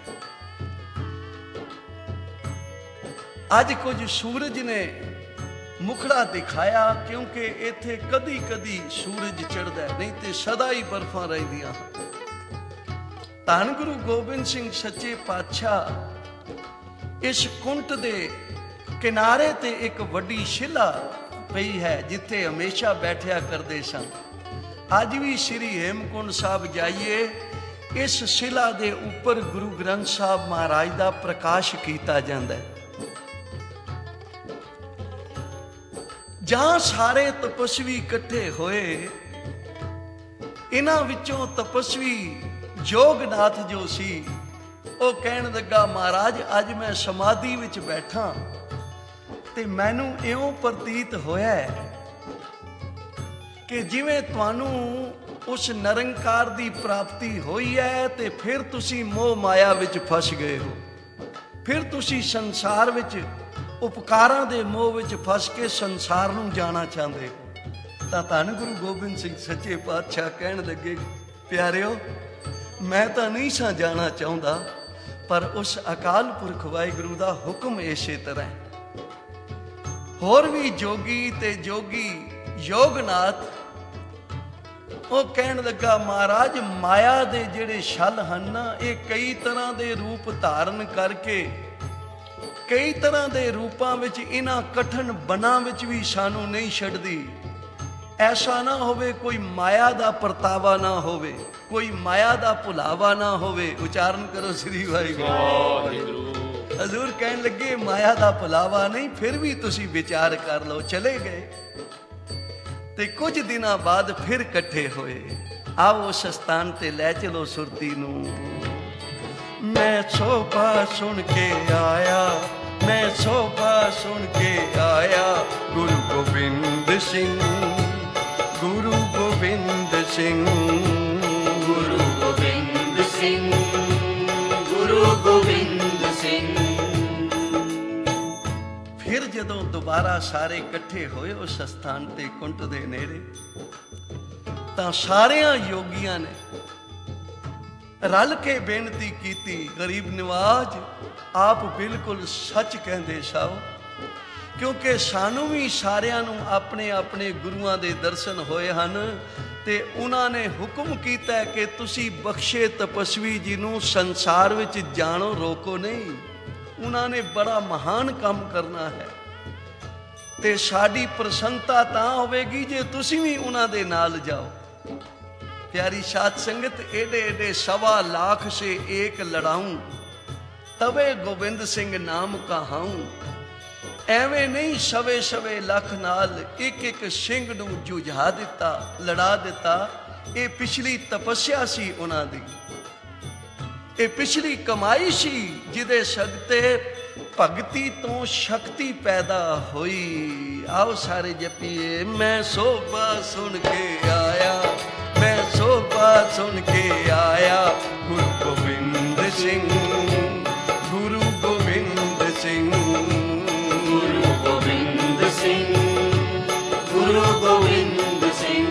ਅੱਜ ਕੁਝ ਸੂਰਜ ਨੇ ਮੁਖੜਾ ਦਿਖਾਇਆ, ਕਿਉਂਕਿ ਇੱਥੇ ਕਦੀ ਕਦੀ ਸੂਰਜ ਚੜ੍ਹਦਾ, ਨਹੀਂ ਤੇ ਸਦਾ ਹੀ ਬਰਫਾਂ ਰਹਿੰਦੀਆਂ ਹਨ। ਧੰਨ ਗੁਰੂ ਗੋਬਿੰਦ ਸਿੰਘ ਸੱਚੇ ਪਾਤਸ਼ਾਹ ਇਸ ਕੁੰਟ ਦੇ ਕਿਨਾਰੇ ਤੇ ਇੱਕ ਵੱਡੀ ਸ਼ਿਲਾ ਪਈ ਹੈ ਜਿੱਥੇ ਹਮੇਸ਼ਾ ਬੈਠਿਆ ਕਰਦੇ ਸਨ। ਅੱਜ ਵੀ ਸ੍ਰੀ ਹੇਮਕੁੰਟ ਸਾਹਿਬ ਜਾਈਏ, ਇਸ ਸ਼ਿਲਾ ਦੇ ਉੱਪਰ ਗੁਰੂ ਗ੍ਰੰਥ ਸਾਹਿਬ ਮਹਾਰਾਜ ਦਾ ਪ੍ਰਕਾਸ਼ ਕੀਤਾ ਜਾਂਦਾ ਹੈ। ਜਾਂ ਸਾਰੇ ਤਪਸਵੀ ਇਕੱਠੇ ਹੋਏ, ਇਹਨਾਂ ਵਿੱਚੋਂ ਤਪਸਵੀ ਜੋਗਨਾਥ ਜੋ ਸੀ, ਉਹ ਕਹਿਣ ਲੱਗਾ, ਮਹਾਰਾਜ ਅੱਜ ਮੈਂ ਸਮਾਧੀ ਵਿੱਚ ਬੈਠਾ ਤੇ ਮੈਨੂੰ ਇਉਂ ਪ੍ਰਤੀਤ ਹੋਇਆ ਕਿ ਜਿਵੇਂ ਤੁਹਾਨੂੰ ਉਸ ਨਿਰੰਕਾਰ ਦੀ ਪ੍ਰਾਪਤੀ ਹੋਈ ਹੈ ਤੇ ਫਿਰ ਤੁਸੀਂ ਮੋਹ ਮਾਇਆ ਵਿੱਚ ਫਸ ਗਏ ਹੋ, ਫਿਰ ਤੁਸੀਂ ਸੰਸਾਰ ਵਿੱਚ ਉਪਕਾਰਾਂ ਦੇ ਮੋਹ ਵਿੱਚ ਫਸ ਕੇ ਸੰਸਾਰ ਨੂੰ ਜਾਣਾ ਚਾਹੁੰਦੇ ਹੋ। ਤਾਂ ਧੰਨ ਗੁਰੂ ਗੋਬਿੰਦ ਸਿੰਘ ਸੱਚੇ ਪਾਤਸ਼ਾਹ ਕਹਿਣ ਲੱਗੇ, ਪਿਆਰਿਓ ਮੈਂ ਤਾਂ ਨਹੀਂ ਸਾਂ ਜਾਣਾ ਚਾਹੁੰਦਾ, ਪਰ ਉਸ ਅਕਾਲ ਪੁਰਖ ਵਾਹਿਗੁਰੂ ਦਾ ਹੁਕਮ ਇਸੇ ਤਰ੍ਹਾਂ ਹੈ। ਹੋਰ ਵੀ ਜੋਗੀ ਤੇ ਜੋਗੀ ਯੋਗਨਾਥ ਉਹ ਕਹਿਣ ਲੱਗਾ, ਮਹਾਰਾਜ ਮਾਇਆ ਦੇ ਜਿਹੜੇ ਛਲ ਹਨ ਨਾ, ਇਹ ਕਈ ਤਰ੍ਹਾਂ ਦੇ ਰੂਪ ਧਾਰਨ ਕਰਕੇ ਕਈ ਤਰ੍ਹਾਂ ਦੇ ਰੂਪਾਂ ਵਿੱਚ ਇਹਨਾਂ ਕਠਨ ਬਨਾਂ ਵਿੱਚ ਵੀ ਸਾਨੂੰ ਨਹੀਂ ਛੱਡਦੀ। ਐਸਾ ਨਾ ਹੋਵੇ ਕੋਈ ਮਾਇਆ ਦਾ ਪਰਤਾਵਾ ਨਾ ਹੋਵੇ, ਕੋਈ ਮਾਇਆ ਦਾ ਭੁਲਾਵਾ ਨਾ ਹੋਵੇ। ਉਚਾਰਨ ਕਰੋ ਸ੍ਰੀ ਵਾਹਿਗੁਰੂ। ਹਜ਼ੂਰ ਕਹਿਣ ਲੱਗੇ ਮਾਇਆ ਦਾ ਭੁਲਾਵਾ ਨਹੀਂ, ਫਿਰ ਵੀ ਤੁਸੀਂ ਵਿਚਾਰ ਕਰ ਲਓ। ਚਲੇ ਗਏ ਤੇ ਕੁਝ ਦਿਨਾਂ ਬਾਅਦ ਫਿਰ ਇਕੱਠੇ ਹੋਏ। ਆਓ ਉਸ ਸਥਾਨ ਤੇ ਲੈ ਚਲੋ ਸੁਰਤੀ ਨੂੰ। ਮੈਂ ਸੋਭਾ ਸੁਣ ਕੇ ਆਇਆ, ਮੈਂ ਸੋਭਾ ਸੁਣ ਕੇ ਆਇਆ, ਗੁਰੂ ਗੋਬਿੰਦ ਸਿੰਘ, ਗੁਰੂ ਗੋਬਿੰਦ ਸਿੰਘ, ਗੁਰੂ ਗੋਬਿੰਦ ਸਿੰਘ, ਗੁਰੂ ਗੋਬਿੰਦ ਸਿੰਘ। ਫਿਰ ਜਦੋਂ ਦੁਬਾਰਾ ਸਾਰੇ ਇਕੱਠੇ ਹੋਏ ਉਸ ਸਥਾਨ ਤੇ ਕੁੰਟ ਦੇ ਨੇੜੇ, ਤਾਂ ਸਾਰਿਆਂ ਯੋਗੀਆਂ ਨੇ ਰਲ ਕੇ ਬੇਨਤੀ ਕੀਤੀ, ਗਰੀਬ ਨਿਵਾਜ ਆਪ ਬਿਲਕੁਲ ਸੱਚ ਕਹਿੰਦੇ ਸਾਓ, ਕਿਉਂਕਿ ਸਾਨੂੰ ਵੀ ਸਾਰਿਆਂ ਨੂੰ ਆਪਣੇ ਆਪਣੇ ਗੁਰੂਆਂ ਦੇ ਦਰਸ਼ਨ ਹੋਏ ਹਨ ਤੇ ਉਹਨਾਂ ਨੇ ਹੁਕਮ ਕੀਤਾ ਕਿ ਤੁਸੀਂ ਬਖਸ਼ੇ ਤਪਸਵੀ ਜੀ ਨੂੰ ਸੰਸਾਰ ਵਿੱਚ ਜਾਣੋ, ਰੋਕੋ ਨਹੀਂ। ਉਹਨਾਂ ਨੇ ਬੜਾ ਮਹਾਨ ਕੰਮ ਕਰਨਾ ਹੈ ਤੇ ਸਾਡੀ ਪ੍ਰਸੰਨਤਾ ਤਾਂ ਹੋਵੇਗੀ ਜੇ ਤੁਸੀਂ ਵੀ ਉਹਨਾਂ ਦੇ ਨਾਲ ਜਾਓ। प्यारी साध संगत, एडे एडे 1.25 लाख से एक लड़ाऊं, तबे गोबिंद सिंह नाम कहाऊं। ਐਵੇਂ ਨਹੀਂ ਸਵੇ ਸਵੇ ਲੱਖ ਨਾਲ ਇੱਕ ਇੱਕ ਸਿੰਘ ਨੂੰ ਜੁਝਾ ਦਿੱਤਾ, ਲੜਾ ਦਿੱਤਾ। ਇਹ ਪਿਛਲੀ ਤਪੱਸਿਆ ਸੀ ਉਹਨਾਂ ਦੀ, ਇਹ ਪਿਛਲੀ ਕਮਾਈ ਸੀ ਜਿਹਦੇ ਸਦਕੇ ਭਗਤੀ ਤੋਂ ਸ਼ਕਤੀ ਪੈਦਾ ਹੋਈ। ਆਓ ਸਾਰੇ ਜਪੀਏ, ਮੈਂ ਸੋਭਾ ਸੁਣ ਕੇ ਆਇਆ, ਮੈਂ ਸੋਭਾ ਸੁਣ ਕੇ ਆਇਆ, ਗੁਰੂ ਗੋਬਿੰਦ ਸਿੰਘ, ਗੁਰੂ ਗੋਬਿੰਦ ਸਿੰਘ, ਗੁਰੂ ਗੋਬਿੰਦ ਸਿੰਘ, ਗੁਰੂ ਗੋਬਿੰਦ ਸਿੰਘ।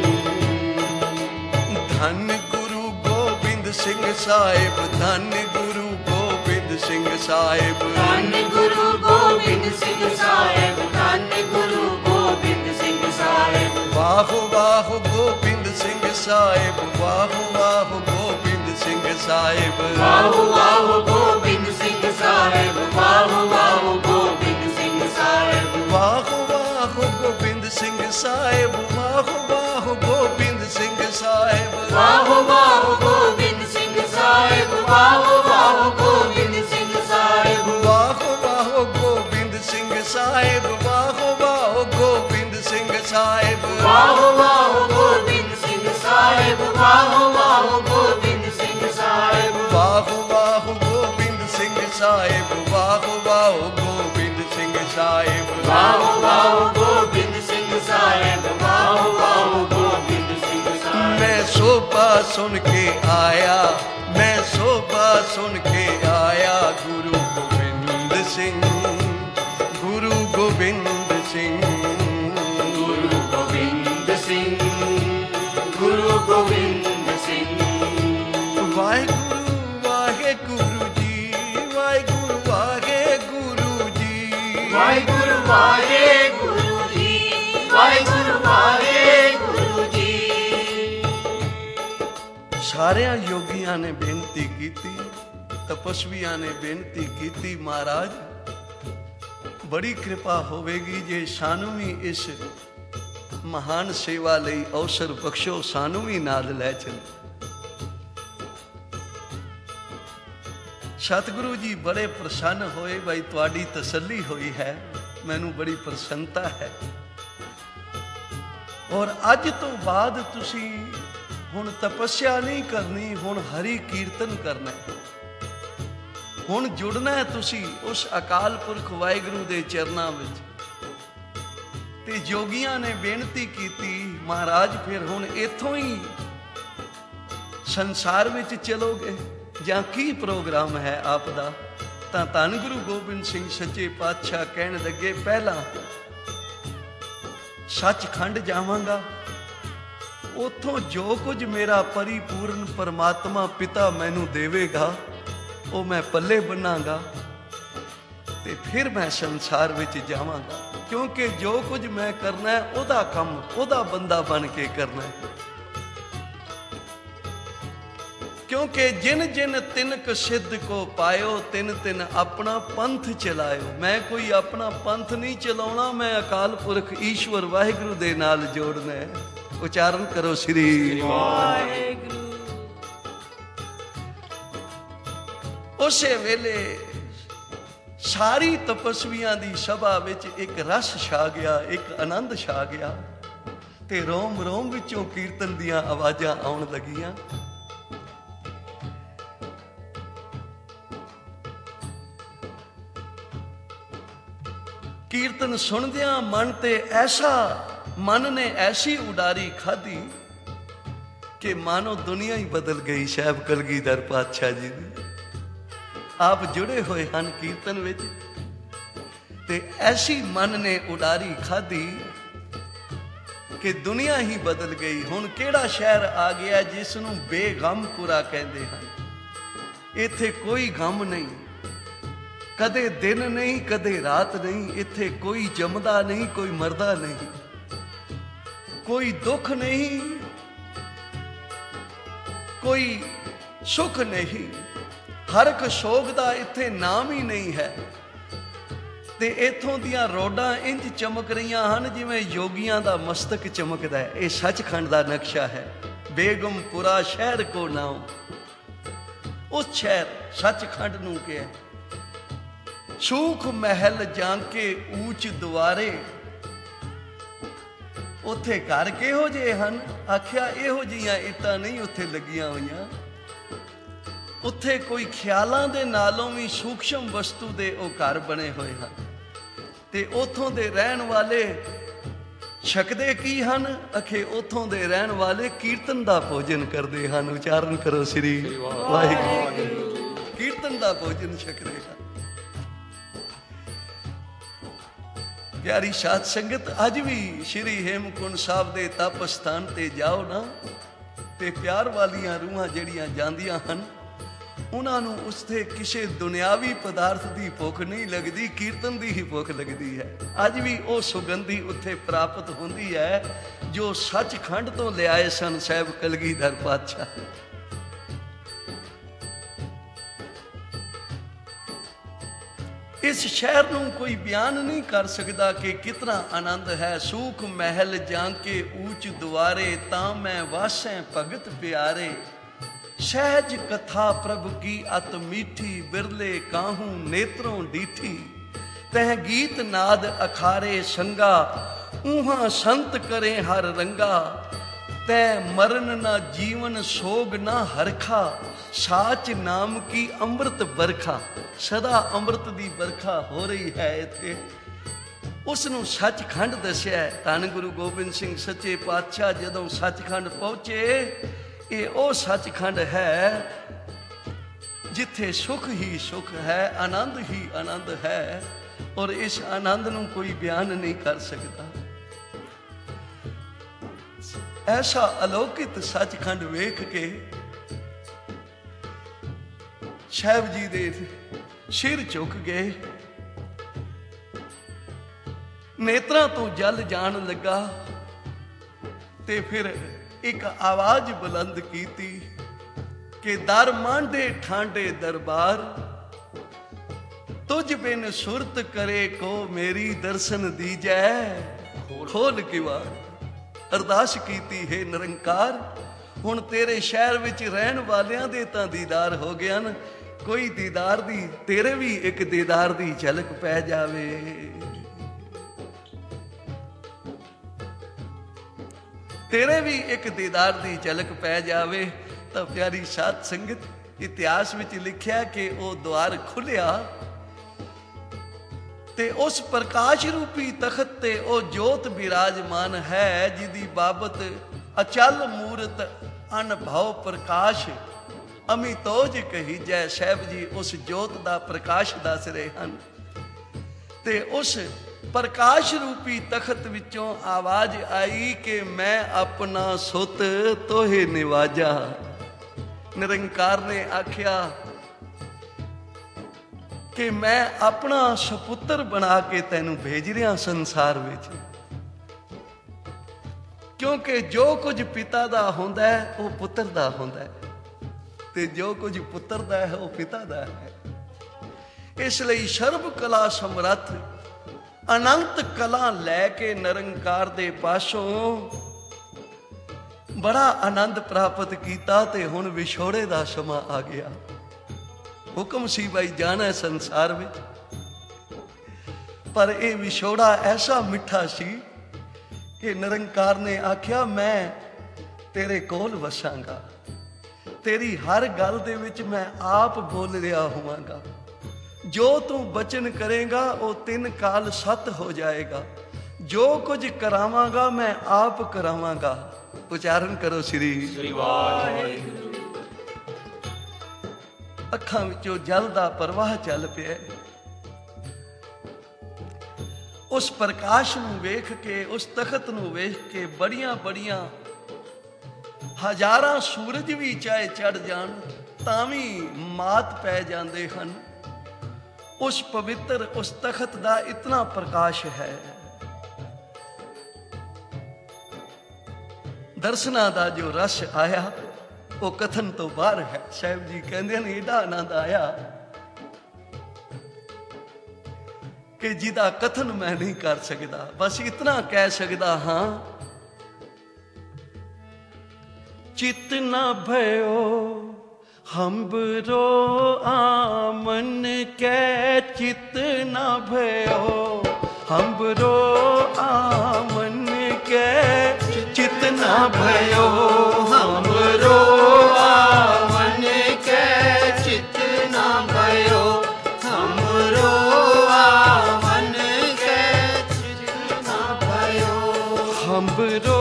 ਧੰਨ ਗੁਰੂ ਗੋਬਿੰਦ ਸਿੰਘ ਸਾਹਿਬ, ਧੰਨ ਗੁਰੂ ਗੋਬਿੰਦ ਸਿੰਘ ਸਾਹਿਬ, ਧੰਨ ਗੁਰੂ ਗੋਬਿੰਦ ਸਿੰਘ ਸਾਹਿਬ, ਧੰਨ ਗੁਰੂ ਗੋਬਿੰਦ ਸਿੰਘ ਸਾਹਿਬ। ਵਾਹ ਵਾਹ ਗੋਬਿੰਦ ਸਿੰਘ ਸਾਹਿਬ, ਵਾਹ ਵਾਹ ਗੋਬਿੰਦ ਸਿੰਘ ਸਾਹਿਬ, ਵਾਹ ਵਾਹ ਗੋਬਿੰਦ ਸਿੰਘ ਸਾਹਿਬ, ਵਾਹ ਵਾਹ ਗੋਬਿੰਦ ਸਿੰਘ ਸਾਹਿਬ। ਵਾਹ ਵਾਹ ਗੋਬਿੰਦ ਸਿੰਘ ਸਾਹਿਬ, ਵਾਹ ਵਾਹ ਗੋਬਿੰਦ ਸਿੰਘ ਸਾਹਿਬ, ਵਾਹ ਵਾਹ ਗੋਬਿੰਦ ਸਿੰਘ ਸਾਹਿਬ, ਵਾਹ ਵਾਹ ਗੋਬਿੰਦ ਸਿੰਘ ਸਾਹਿਬ। ਵਾਹ ਵਾਹ ਗੋਬਿੰਦ ਸਿੰਘ ਸਾਹਿਬ, ਵਾਹ ਵਾਹ ਗੋਬਿੰਦ ਸਿੰਘ ਸਾਹਿਬ, ਵਾਹ ਵਾਹ ਗੋਬਿੰਦ ਸਿੰਘ ਸਾਹਿਬ, ਵਾਹ ਵਾਹ ਗੋਬਿੰਦ ਸਿੰਘ ਸਾਹਿਬ। ਵਾਹ ਵਾਹ ਗੋਬਿੰਦ ਸਿੰਘ ਸਾਹਿਬ, ਵਾਹ ਵਾਹ ਗੋਬਿੰਦ ਸਿੰਘ ਸਾਹਿਬ, ਵਾਹ ਵਾਹ ਗੋਬਿੰਦ ਸਿੰਘ ਸਾਹਿਬ, ਵਾਹ ਵਾਹ ਗੋਬਿੰਦ ਸਿੰਘ ਸਾਹਿਬ। ਮੈਂ ਸੋਭਾ ਸੁਣ ਕੇ ਆਇਆ, ਮੈਂ ਸੋਭਾ ਸੁਣ ਕੇ ਆਇਆ, ਗੁਰੂ ਗੋਬਿੰਦ ਸਿੰਘ, ਗੁਰੂ ਗੋਬਿੰਦ ਸਿੰਘ, ਗੁਰੂ ਗੋਬਿੰਦ ਸਿੰਘ, ਗੁਰੂ ਗੋਬਿੰਦ ਸਿੰਘ। ਵਾਹਿਗੁਰੂ ਵਾਹਿਗੁਰੂ ਜੀ, ਵਾਹਿਗੁਰੂ ਵਾਹਿਗੁਰੂ ਜੀ, ਵਾਹਿਗੁਰੂ ਵਾਹਿਗੁਰੂ ਜੀ, ਵਾਹਿਗੁਰੂ ਵਾਹਿਗੁਰੂ ਜੀ। ਸਾਰਿਆਂ ਯੋਗੀਆਂ ਨੇ ਬੇਨਤੀ ਕੀਤੀ, ਤਪਸਵੀਆਂ ਨੇ ਬੇਨਤੀ ਕੀਤੀ, ਮਹਾਰਾਜ ਬੜੀ ਕਿਰਪਾ ਹੋਵੇਗੀ ਜੇ ਸਾਨੂੰ ਵੀ ਇਸ ਮਹਾਨ ਸੇਵਾ ਲਈ ਅਵਸਰ ਬਖਸ਼ੋ, ਸਾਨੂੰ ਵੀ ਨਾਲ ਲੈ ਚਲੋ। ਸਤਿਗੁਰੂ ਜੀ ਬੜੇ ਪ੍ਰਸੰਨ ਹੋਏ, ਬਈ ਤੁਹਾਡੀ ਤਸੱਲੀ ਹੋਈ ਹੈ, ਮੈਨੂੰ ਬੜੀ ਪ੍ਰਸੰਨਤਾ ਹੈ। ਔਰ ਅੱਜ ਤੋਂ ਬਾਅਦ ਤੁਸੀਂ ਹੁਣ ਤਪੱਸਿਆ ਨਹੀਂ ਕਰਨੀ, ਹੁਣ ਹਰੀ ਕੀਰਤਨ ਕਰਨਾ ਹੈ। ਹੁਣ ਜੁੜਨਾ ਹੈ ਤੁਸੀਂ ਉਸ ਅਕਾਲ ਪੁਰਖ ਵਾਹਿਗੁਰੂ ਦੇ ਚਰਨਾਂ ਵਿੱਚ। ਤੇ ਜੋਗੀਆਂ ਨੇ ਬੇਨਤੀ ਕੀਤੀ, ਮਹਾਰਾਜ ਫਿਰ ਹੁਣ ਇੱਥੋਂ ਹੀ ਸੰਸਾਰ ਵਿੱਚ ਚਲੋਗੇ ਜਾਂ ਕੀ ਪ੍ਰੋਗਰਾਮ ਹੈ ਆਪ ਦਾ? ਤਾਂ ਧੰਨ ਗੁਰੂ ਗੋਬਿੰਦ ਸਿੰਘ ਸੱਚੇ ਪਾਤਸ਼ਾਹ ਕਹਿਣ ਲੱਗੇ, ਪਹਿਲਾਂ ਸੱਚਖੰਡ ਜਾਵਾਂਗਾ, ਉੱਥੋਂ ਜੋ ਕੁਝ ਮੇਰਾ ਪਰਿਪੂਰਨ ਪਰਮਾਤਮਾ ਪਿਤਾ ਮੈਨੂੰ ਦੇਵੇਗਾ ਉਹ ਮੈਂ ਪੱਲੇ ਬੰਨਾਂਗਾ ਤੇ ਫਿਰ ਮੈਂ ਸੰਸਾਰ ਵਿੱਚ ਜਾਵਾਂਗਾ। क्योंकि जो कुछ मैं करना है ओदा कम ओदा बंदा बन के करना है। क्योंकि जिन जिन तिनक सिद्ध को पायो तिन तिन अपना पंथ चलायो। मैं कोई अपना पंथ नहीं चलाउणा, मैं अकाल पुरख ईश्वर वाहिगुरु दे नाल जोड़ना है। उच्चारण करो श्री वाहिगुरु। उसे वेले सारी तपस्वियां दी सभा विच एक रस छा गया, एक आनंद छा गया ते रोम रोम विचों कीर्तन दियां आवाज़ां आउण लगियां। कीर्तन सुनदियां मन ते ऐसा मन ने ऐसी उडारी खाधी कि मानो दुनिया ही बदल गई। साहब कलगीधर पातशाह जी दी आप जुड़े हुए हैं कीर्तन विच ते ऐसी मन ने उडारी खाधी कि दुनिया ही बदल गई। हुण केड़ा शहर आ गया जिसनूं बेगमपुरा कहंदे हन। इत्थे कोई गम नहीं, कदे दिन नहीं कदे रात नहीं। इत्थे कोई जमदा नहीं कोई मरदा नहीं, कोई दुख नहीं कोई सुख नहीं। हरक सोग दा इत्थे नाम ही नहीं है। ते इत्थों दियां रोडां इंज चमक रहीआं हन जिवें योगियां दा मस्तक चमकदा है। ये सचखंड दा नक्शा है। बेगमपुरा शहर को नाम उस शहर सचखंड नूं कहा। सूख महल जांके ऊंच दुआरे। उत्थे घर किहो जे हन? आख्या इहो जिहियां इटां नहीं उत्थे लगियां होईयां। उत्थे कोई ख्यालां दे नालों भी सूक्ष्म वस्तु दे ओ घर बने होए हन। ते उथों दे रहन वाले छकदे की हन? अखे उथों दे रहन वाले कीर्तन दा भोजन करदे हन। उच्चारण करो श्री वाहिगुरू। कीर्तन दा भोजन छकदे हन। प्यारी साध संगत, अज भी श्री हेमकुंड साहब दे तप स्थान ते जाओ ना ते प्यार वालियां रूहां जड़ियां जांदियां हन उन्हां नूं उसते किसी दुनियावी पदार्थ दी भुख नहीं लगदी, कीर्तन दी ही भुख लगदी है। अज भी वो सुगंधी उत्थे प्राप्त होंदी है जो सचखंड तो लियाए सन साहब कलगीधर पातशाह। इस शहर नूं कोई बयान नहीं कर सकता कि कितना आनंद है। सूख महल जांके ऊंच दुआरे तां मैं वासैं भगत प्यारे। सहज कथा प्रभु की अत मीठी बिरले काहू नेत्रों डीठी। तह गीत नाद अखारे संगा ऊहा संत करे हर रंगा। तै मरण ना जीवन सोग ना हरखा साच नाम की अमृत बरखा। सदा अमृत दी बरखा हो रही है इत्थे। उसनूं सचखंड दस्या। धन गुरु गोबिंद सिंह सच्चे पातशाह जदों सचखंड पहुंचे, ये ओ सचखंड है जिथे सुख ही सुख है, आनंद ही आनंद है। और इस आनंद नूं कोई बयान नहीं कर सकता। ऐसा अलौकिक सचखंड वेख के साहब जी दे सिर झुक गए, नेत्रां तो जल जान लगा। ते फिर एक आवाज बुलंद कीती कि दर मांडे ठांडे दरबार। तुझ बिन सुरत करे को मेरी दर्शन दीजै खोल किवाड़। अरदास कीती है निरंकार, हुण तेरे शहर विच रहन वालियां दे तां दीदार हो गया न, कोई दीदार दी तेरे भी एक दीदार दी झलक पै जावे। तेरे भी एक दीदार दी झलक पै जावे। तां प्यारी साध संगत, इतिहास विच लिखिया कि वो द्वार खुलिया ते उस प्रकाश रूपी तखत ते ओ जोत विराजमान है जिदी बाबत अचल मूरत अनभव प्रकाश अमितोज कही जै। साहब जी उस जोत दा प्रकाश दस रहे हन। ते उस प्रकाश रूपी तखत विचों आवाज आई कि मैं अपना सुत तोहे निवाजा। निरंकार ने आख्या ਕਿ ਮੈਂ ਆਪਣਾ ਸੁਪੁੱਤਰ ਬਣਾ ਕੇ ਤੈਨੂੰ ਭੇਜ ਰਿਹਾ ਸੰਸਾਰ ਵਿੱਚ, ਕਿਉਂਕਿ ਜੋ ਕੁਝ ਪਿਤਾ ਦਾ ਹੁੰਦਾ ਹੈ ਉਹ ਪੁੱਤਰ ਦਾ ਹੁੰਦਾ ਹੈ, ਤੇ ਜੋ ਕੁਝ ਪੁੱਤਰ ਦਾ ਹੈ ਉਹ ਪਿਤਾ ਦਾ ਹੈ। ਇਸ ਲਈ ਸਰਬ ਕਲਾ ਸਮਰੱਥ ਅਨੰਤ ਕਲਾ ਲੈ ਕੇ ਨਿਰੰਕਾਰ ਦੇ ਪਾਸੋਂ ਬੜਾ ਆਨੰਦ ਪ੍ਰਾਪਤ ਕੀਤਾ, ਤੇ ਹੁਣ ਵਿਛੋੜੇ ਦਾ ਸਮਾਂ ਆ ਗਿਆ। ਹੁਕਮ ਸੀ ਬਾਈ ਜਾਣਾ ਸੰਸਾਰ ਵਿੱਚ, ਪਰ ਇਹ ਵਿਛੋੜਾ ਐਸਾ ਮਿੱਠਾ ਸੀ ਕਿ ਨਿਰੰਕਾਰ ਨੇ ਆਖਿਆ ਮੈਂ ਤੇਰੇ ਕੋਲ ਵਸਾਂਗਾ, ਤੇਰੀ ਹਰ ਗੱਲ ਦੇ ਵਿੱਚ ਮੈਂ ਆਪ ਬੋਲ ਰਿਹਾ ਹੋਵਾਂਗਾ, ਜੋ ਤੂੰ ਬਚਨ ਕਰੇਗਾ ਉਹ 3 ਕਾਲ ਸੱਤ ਹੋ ਜਾਏਗਾ, ਜੋ ਕੁਝ ਕਰਾਵਾਂਗਾ ਮੈਂ ਆਪ ਕਰਾਵਾਂਗਾ। ਉਚਾਰਨ ਕਰੋ ਸ੍ਰੀ ਵਾਹਿਗੁਰੂ। ਅੱਖਾਂ ਵਿੱਚੋਂ ਜਲ ਦਾ ਪ੍ਰਵਾਹ ਚੱਲ ਪਿਆ। ਉਸ ਪ੍ਰਕਾਸ਼ ਨੂੰ ਵੇਖ ਕੇ, ਉਸ ਤਖਤ ਨੂੰ ਵੇਖ ਕੇ ਬੜੀਆਂ ਬੜੀਆਂ ਹਜ਼ਾਰਾਂ ਸੂਰਜ ਵੀ ਚਾਹੇ ਚੜ ਜਾਣ ਤਾਂ ਵੀ ਮਾਤ ਪੈ ਜਾਂਦੇ ਹਨ। ਉਸ ਪਵਿੱਤਰ ਉਸ ਤਖਤ ਦਾ ਇਤਨਾ ਪ੍ਰਕਾਸ਼ ਹੈ। ਦਰਸ਼ਨਾਂ ਦਾ ਜੋ ਰਸ ਆਇਆ ਉਹ ਕਥਨ ਤੋਂ ਬਾਹਰ ਹੈ। ਸਾਹਿਬ ਜੀ ਕਹਿੰਦੇ ਨੇ ਏਡਾ ਆਨੰਦ ਆਇਆ ਕਿ ਜਿਹਦਾ ਕਥਨ ਮੈਂ ਨਹੀਂ ਕਰ ਸਕਦਾ, ਬਸ ਇਤਨਾ ਕਹਿ ਸਕਦਾ ਹਾਂ, चित न भयो हमरो आमन कै, चित न भयो हमरो आमन कै, चित न भयो हमरो आमन कै, चित न भयो हमरो आमन कै, चित न भयो हमरो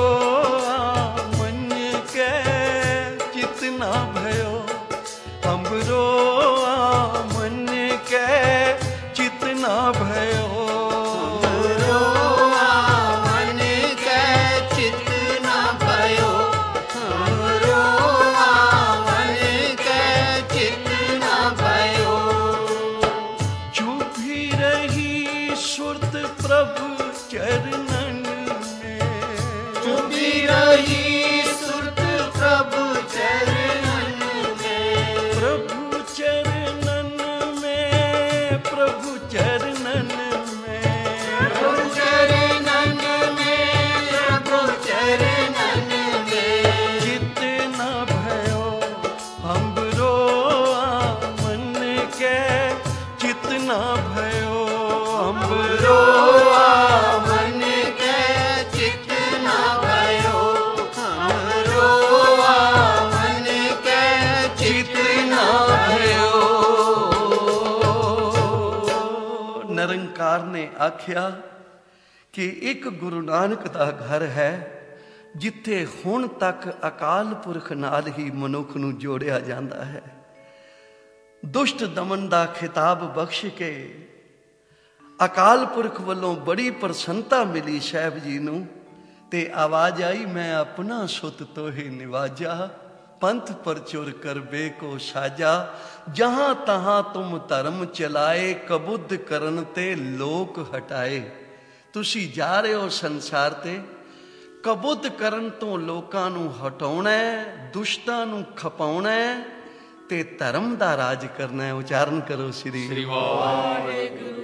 ਨਿਰੰਕਾਰ ਨੇ ਆਖਿਆ ਕਿ ਇੱਕ ਗੁਰੂ ਨਾਨਕ ਦਾ ਘਰ ਹੈ ਜਿੱਥੇ ਹੁਣ ਤੱਕ ਅਕਾਲ ਪੁਰਖ ਨਾਲ ਹੀ ਮਨੁੱਖ ਨੂੰ ਜੋੜਿਆ ਜਾਂਦਾ ਹੈ। ਦੁਸ਼ਟ ਦਮਨ ਦਾ ਖਿਤਾਬ ਬਖਸ਼ ਕੇ ਅਕਾਲ ਪੁਰਖ ਵੱਲੋਂ ਬੜੀ ਪ੍ਰਸੰਨਤਾ ਮਿਲੀ ਸਾਹਿਬ ਜੀ ਨੂੰ, ਤੇ ਆਵਾਜ਼ ਆਈ ਮੈਂ ਆਪਣਾ ਸੁਤ ਤੋਹੇ ਨਿਵਾਜਾ, पंथ परचुर कर बेको साजा, जहां तहां तुम धर्म चलाए, कबुद्ध करन ते लोक हटाए। तुसी जा रहे हो संसार ते कबुद्ध करन तो लोकां नूं हटाउणा है, दुष्टां नूं खपाउणा है ते धर्म दा राज करना है। उच्चारण करो श्री वाहिगुरू।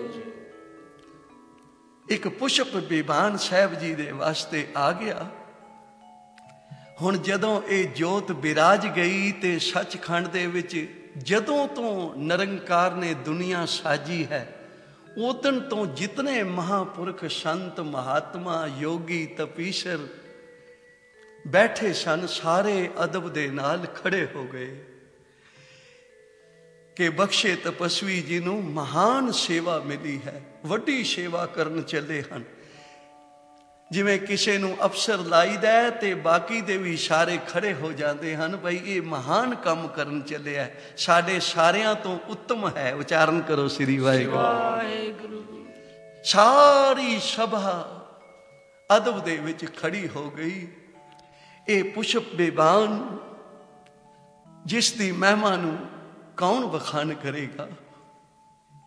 एक पुष्प विमान साहब जी दे वास्ते आ गया। ਹੁਣ ਜਦੋਂ ਇਹ ਜੋਤ ਬਿਰਾਜ ਗਈ ਤੇ ਸੱਚਖੰਡ ਦੇ ਵਿੱਚ ਜਦੋਂ ਤੋਂ ਨਿਰੰਕਾਰ ਨੇ ਦੁਨੀਆ ਸਾਜੀ ਹੈ, ਉਦਣ ਤੋਂ ਜਿਤਨੇ ਮਹਾਂਪੁਰਖ ਸੰਤ ਮਹਾਤਮਾ ਯੋਗੀ ਤਪੀਸ਼ਰ ਬੈਠੇ ਸਨ, ਸਾਰੇ ਅਦਬ ਦੇ ਨਾਲ ਖੜੇ ਹੋ ਗਏ ਕਿ ਬਖਸ਼ੇ ਤਪਸਵੀ ਜੀ ਨੂੰ ਮਹਾਨ ਸੇਵਾ ਮਿਲੀ ਹੈ, ਵੱਡੀ ਸੇਵਾ ਕਰਨ ਚੱਲੇ ਹਨ। ਜਿਵੇਂ ਕਿਸੇ ਨੂੰ ਅਫਸਰ ਲਾਈਦਾ ਤੇ ਬਾਕੀ ਦੇ ਵੀ ਸਾਰੇ ਖੜੇ ਹੋ ਜਾਂਦੇ ਹਨ, ਬਈ ਇਹ ਮਹਾਨ ਕੰਮ ਕਰਨ ਚੱਲਿਆ, ਸਾਡੇ ਸਾਰਿਆਂ ਤੋਂ ਉੱਤਮ ਹੈ। ਉਚਾਰਨ ਕਰੋ ਸ੍ਰੀ ਵਾਹਿਗੁਰੂ। ਸਾਰੀ ਸਭਾ ਅਦਬ ਦੇ ਵਿੱਚ ਖੜੀ ਹੋ ਗਈ। ਇਹ ਪੁਸ਼ਪ ਬੇਬਾਨ ਜਿਸ ਦੀ ਮਹਿਮਾ ਨੂੰ ਕੌਣ ਵਖਾਨ ਕਰੇਗਾ।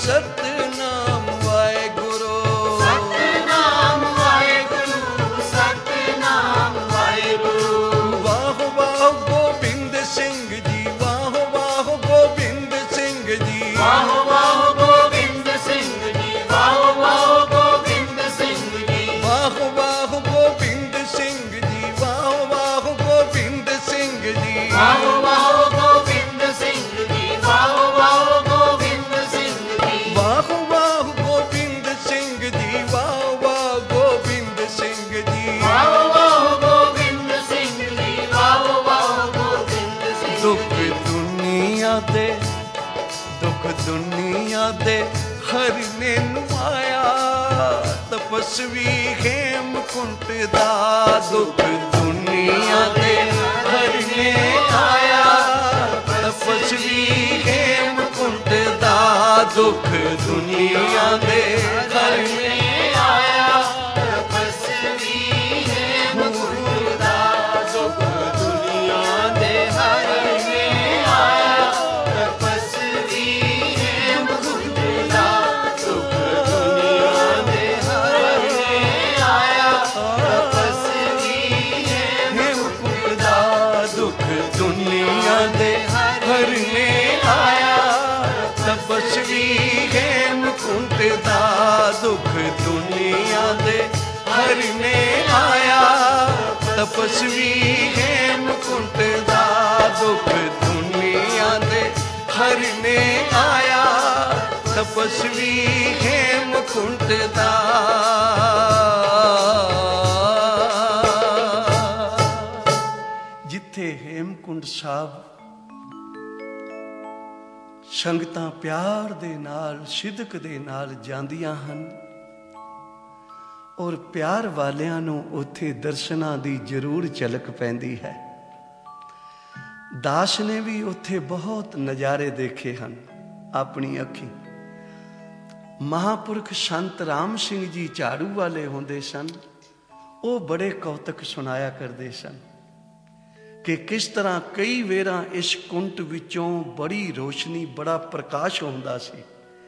ਸਤਿਨਾਮ ਵਾਹਿਗੁਰੂ, ਸਤਿਨਾਮ ਵਾਹਿਗੁਰੂ, ਸਤਿਨਾਮ ਵਾਹਿਗੁਰੂ। ਵਾਹ ਵਾਹ ਗੋਬਿੰਦ ਸਿੰਘ ਜੀ, ਵਾਹ ਵਾਹ ਗੋਬਿੰਦ ਸਿੰਘ ਜੀ, ਵਾਹ ਵਾਹ ਗੋਬਿੰਦ ਸਿੰਘ ਜੀ, ਵਾਹ ਵਾਹ ਗੋਬਿੰਦ ਸਿੰਘ ਜੀ। ਵਾਹ ਵਾਹ ਗੋਬਿੰਦ ਸਿੰਘ ਜੀ, ਵਾਹ ਵਾਹ ਗੋਬਿੰਦ ਸਿੰਘ ਜੀ, ਵਾਹ ਵਾਹ ਗੋਬਿੰਦ ਸਿੰਘ ਜੀ, ਵਾਹ ਵਾਹ ਗੋਬਿੰਦ ਸਿੰਘ ਜੀ। ਵਾਹ ਵਾਹ ਗੋਬਿੰਦ ਸਿੰਘ ਜੀ, ਵਾਹ ਵਾਹ ਗੋਬਿੰਦ ਸਿੰਘ ਜੀ। ਵਾਹ ਵਾਹ ਗੋਬਿੰਦ ਸਿੰਘ ਜੀ, ਵਾਹ ਵਾਹ ਗੋਬਿੰਦ ਸਿੰਘ ਦੁੱਖ ਜੀ। ਦੁਨੀਆ ਦੇ, ਦੁੱਖ ਦੁਨੀਆ ਦੇ ਹਰਨੇ ਨੂੰ ਆਇਆ, ਤਪਸਵੀ ਹੇਮਕੁੰਟ ਦਾ। ਦੁੱਖ ਦੁਨੀਆ ਦੇ ਹਰਨੇ ਆਇਆ, ਤਪਸਵੀ ਹੇਮਕੁੰਟ ਦਾ। ਦੁੱਖ ਦੁਨੀਆ ਦੇ ਹਰਨੇ ਆਇਆ, ਤਪਸਵੀ ਹੇਮਕੁੰਟ ਦਾ। ਦੁੱਖ ਦੁਨੀਆ ਦੇ ਹਰਨੇ ਆਇਆ, ਤਪਸਵੀ ਹੇਮਕੁੰਟ ਦਾ। ਦੁੱਖ ਦੁਨੀਆ ਦੇ ਹਰਨੇ ਆਇਆ, ਤਪਸਵੀ ਹੇਮਕੁੰਟ ਦਾ। ਦੁੱਖ ਦੁਨੀਆ ਦੇ ਹਰਨੇ ਆਇਆ, ਤਪਸਵੀ ਹੇਮਕੁੰਟ ਦਾ। ਦੁੱਖ ਦੁਨੀਆ ਦੇ ਹਰਨੇ ਆਇਆ, ਤਪਸਵੀ ਹੇਮਕੁੰਟ ਦਾ। ਦੁੱਖ ਦੁਨੀਆ ਦੇ ਹਰਨੇ ਆਇਆ, ਤਪਸਵੀ ਹੇਮਕੁੰਟ ਦਾ। ਜਿੱਥੇ ਹੇਮਕੁੰਟ ਸਾਹਿਬ ਸੰਗਤਾਂ ਪਿਆਰ ਦੇ ਨਾਲ, ਸਿਦਕ ਦੇ ਨਾਲ ਜਾਂਦੀਆਂ ਹਨ, ਔਰ ਪਿਆਰ ਵਾਲਿਆਂ ਨੂੰ ਉੱਥੇ ਦਰਸ਼ਨਾਂ ਦੀ ਜ਼ਰੂਰ ਝਲਕ ਪੈਂਦੀ ਹੈ। ਦਾਸ ਨੇ ਵੀ ਉੱਥੇ ਬਹੁਤ ਨਜ਼ਾਰੇ ਦੇਖੇ ਹਨ ਆਪਣੀ ਅੱਖੀਂ। ਮਹਾਂਪੁਰਖ ਸੰਤ ਰਾਮ ਸਿੰਘ ਜੀ ਝਾੜੂ ਵਾਲੇ ਹੁੰਦੇ ਸਨ, ਉਹ ਬੜੇ ਕੌਤਕ ਸੁਣਾਇਆ ਕਰਦੇ ਸਨ ਕਿ ਕਿਸ ਤਰ੍ਹਾਂ ਕਈ ਵੇਰਾਂ ਇਸ ਕੁੰਟ ਵਿੱਚੋਂ ਬੜੀ ਰੋਸ਼ਨੀ, ਬੜਾ ਪ੍ਰਕਾਸ਼ ਹੁੰਦਾ ਸੀ,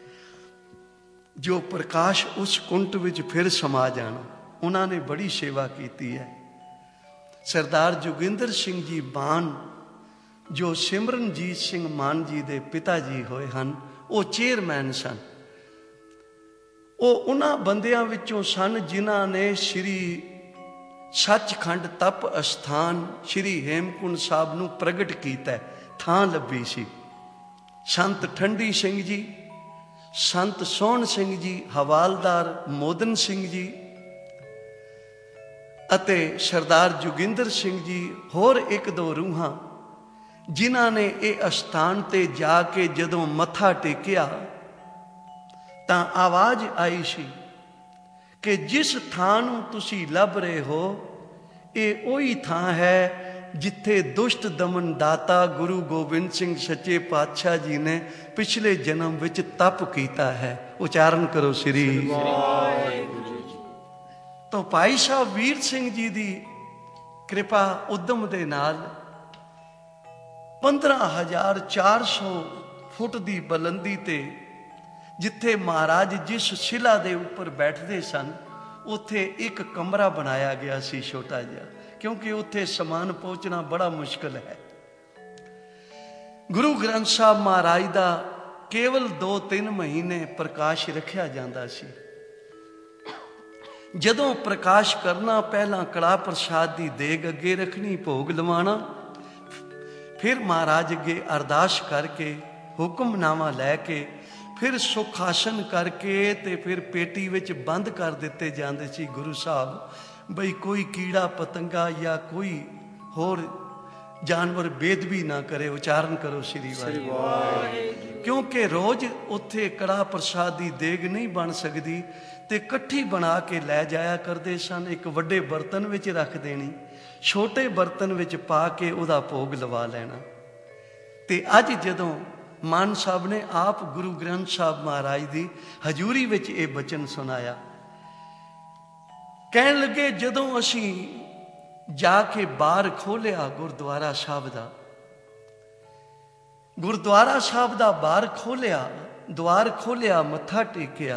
ਜੋ ਪ੍ਰਕਾਸ਼ ਉਸ ਕੁੰਟ ਵਿੱਚ ਫਿਰ ਸਮਾ ਜਾਣਾ। ਉਹਨਾਂ ਨੇ ਬੜੀ ਸੇਵਾ ਕੀਤੀ ਹੈ। ਸਰਦਾਰ ਜੋਗਿੰਦਰ ਸਿੰਘ ਜੀ ਮਾਨ, ਜੋ ਸਿਮਰਨਜੀਤ ਸਿੰਘ ਮਾਨ ਜੀ ਦੇ ਪਿਤਾ ਜੀ ਹੋਏ ਹਨ, ਉਹ ਚੇਅਰਮੈਨ ਸਨ। ਉਹ ਉਹਨਾਂ ਬੰਦਿਆਂ ਵਿੱਚੋਂ ਸਨ ਜਿਨ੍ਹਾਂ ਨੇ ਸ਼੍ਰੀ ਸੱਚਖੰਡ ਤਪ ਅਸਥਾਨ ਸ਼੍ਰੀ ਹੇਮਕੁੰਟ ਸਾਹਿਬ ਨੂੰ ਪ੍ਰਗਟ ਕੀਤਾ, ਥਾਂ ਲੱਭੀ ਸੀ। ਸੰਤ ਠੰਡੀ ਸਿੰਘ ਜੀ, ਸੰਤ ਸੋਹਣ ਸਿੰਘ ਜੀ, ਹਵਾਲਦਾਰ ਮੋਦਨ ਸਿੰਘ ਜੀ ਅਤੇ ਸਰਦਾਰ ਜੋਗਿੰਦਰ ਸਿੰਘ ਜੀ, ਹੋਰ ਇੱਕ ਦੋ ਰੂਹਾਂ ਜਿਨ੍ਹਾਂ ਨੇ ਇਹ ਅਸਥਾਨ ਤੇ ਜਾ ਕੇ ਜਦੋਂ ਮੱਥਾ ਟੇਕਿਆ ਤਾਂ ਆਵਾਜ਼ ਆਈ ਸੀ ਕਿ ਜਿਸ ਥਾਂ ਨੂੰ ਤੁਸੀਂ ਲੱਭ ਰਹੇ ਹੋ, ਇਹ ਉਹੀ ਥਾਂ ਹੈ ਜਿੱਥੇ ਦੁਸ਼ਟ ਦਮਨ ਦਾਤਾ ਗੁਰੂ ਗੋਬਿੰਦ ਸਿੰਘ ਸੱਚੇ ਪਾਤਸ਼ਾਹ ਜੀ ਨੇ ਪਿਛਲੇ ਜਨਮ ਵਿੱਚ ਤਪ ਕੀਤਾ ਹੈ। ਉਚਾਰਨ ਕਰੋ ਸ੍ਰੀ ਵਾਹਿਗੁਰੂ ਜੀ। ਤਾਂ ਭਾਈ ਸਾਹਿਬ ਵੀਰ ਸਿੰਘ ਜੀ ਦੀ ਕਿਰਪਾ ਉਦਮ ਦੇ ਨਾਲ 15,400 ਫੁੱਟ ਦੀ ਬੁਲੰਦੀ ਤੇ ਜਿੱਥੇ ਮਹਾਰਾਜ ਜਿਸ ਸ਼ਿਲਾ ਦੇ ਉੱਪਰ ਬੈਠਦੇ ਸਨ, ਉੱਥੇ ਇੱਕ ਕਮਰਾ ਬਣਾਇਆ ਗਿਆ ਸੀ ਛੋਟਾ ਜਿਹਾ, ਕਿਉਂਕਿ ਉੱਥੇ ਸਮਾਨ ਪਹੁੰਚਣਾ ਬੜਾ ਮੁਸ਼ਕਲ ਹੈ। ਗੁਰੂ ਗ੍ਰੰਥ ਸਾਹਿਬ ਮਹਾਰਾਜ ਦਾ ਕੇਵਲ 2-3 ਮਹੀਨੇ ਪ੍ਰਕਾਸ਼ ਰੱਖਿਆ ਜਾਂਦਾ ਸੀ। ਜਦੋਂ ਪ੍ਰਕਾਸ਼ ਕਰਨਾ, ਪਹਿਲਾਂ ਕੜਾਹ ਪ੍ਰਸ਼ਾਦ ਦੀ ਦੇਗ ਅੱਗੇ ਰੱਖਣੀ, ਭੋਗ ਲਵਾਉਣਾ, ਫਿਰ ਮਹਾਰਾਜ ਅੱਗੇ ਅਰਦਾਸ ਕਰਕੇ ਹੁਕਮਨਾਮਾ ਲੈ ਕੇ ਫਿਰ ਸੁਖ ਆਸਨ ਕਰਕੇ ਤੇ ਫਿਰ ਪੇਟੀ ਵਿੱਚ ਬੰਦ ਕਰ ਦਿੱਤੇ ਜਾਂਦੇ ਸੀ ਗੁਰੂ ਸਾਹਿਬ, ਬਈ ਕੋਈ ਕੀੜਾ ਪਤੰਗਾ ਜਾਂ ਕੋਈ ਹੋਰ ਜਾਨਵਰ ਬੇਦਬੀ ਨਾ ਕਰੇ। ਉਚਾਰਨ ਕਰੋ ਸ੍ਰੀ ਵਾਹਿਗੁਰੂ। ਕਿਉਂਕਿ ਰੋਜ਼ ਉੱਥੇ ਕੜਾਹ ਪ੍ਰਸ਼ਾਦ ਦੀ ਦੇਗ ਨਹੀਂ ਬਣ ਸਕਦੀ ਤੇ ਇਕੱਠੀ ਬਣਾ ਕੇ ਲੈ ਜਾਇਆ ਕਰਦੇ ਸਨ। ਇੱਕ ਵੱਡੇ ਬਰਤਨ ਵਿੱਚ ਰੱਖ ਦੇਣੀ, ਛੋਟੇ ਬਰਤਨ ਵਿੱਚ ਪਾ ਕੇ ਉਹਦਾ ਭੋਗ ਲਵਾ ਲੈਣਾ। ਤੇ ਅੱਜ ਜਦੋਂ ਮਾਨ ਸਾਹਿਬ ਨੇ ਆਪ ਗੁਰੂ ਗ੍ਰੰਥ ਸਾਹਿਬ ਮਹਾਰਾਜ ਦੀ ਹਜ਼ੂਰੀ ਵਿੱਚ ਇਹ ਬਚਨ ਸੁਣਾਇਆ, ਕਹਿਣ ਲੱਗੇ ਜਦੋਂ ਅਸੀਂ ਜਾ ਕੇ ਬਾਹਰ ਖੋਲਿਆ ਗੁਰਦੁਆਰਾ ਸਾਹਿਬ ਦਾ, ਗੁਰਦੁਆਰਾ ਸਾਹਿਬ ਦਾ ਬਾਹਰ ਖੋਲਿਆ द्वार खोलिया, मत्था टेकिया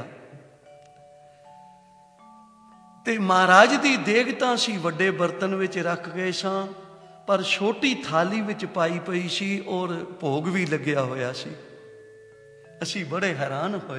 ते महाराज दी देग तां असीं वड्डे बर्तन विच रख गए सां, पर छोटी थाली विच पाई पई सी और भोग भी लग्या होया सी। असीं बड़े हैरान होए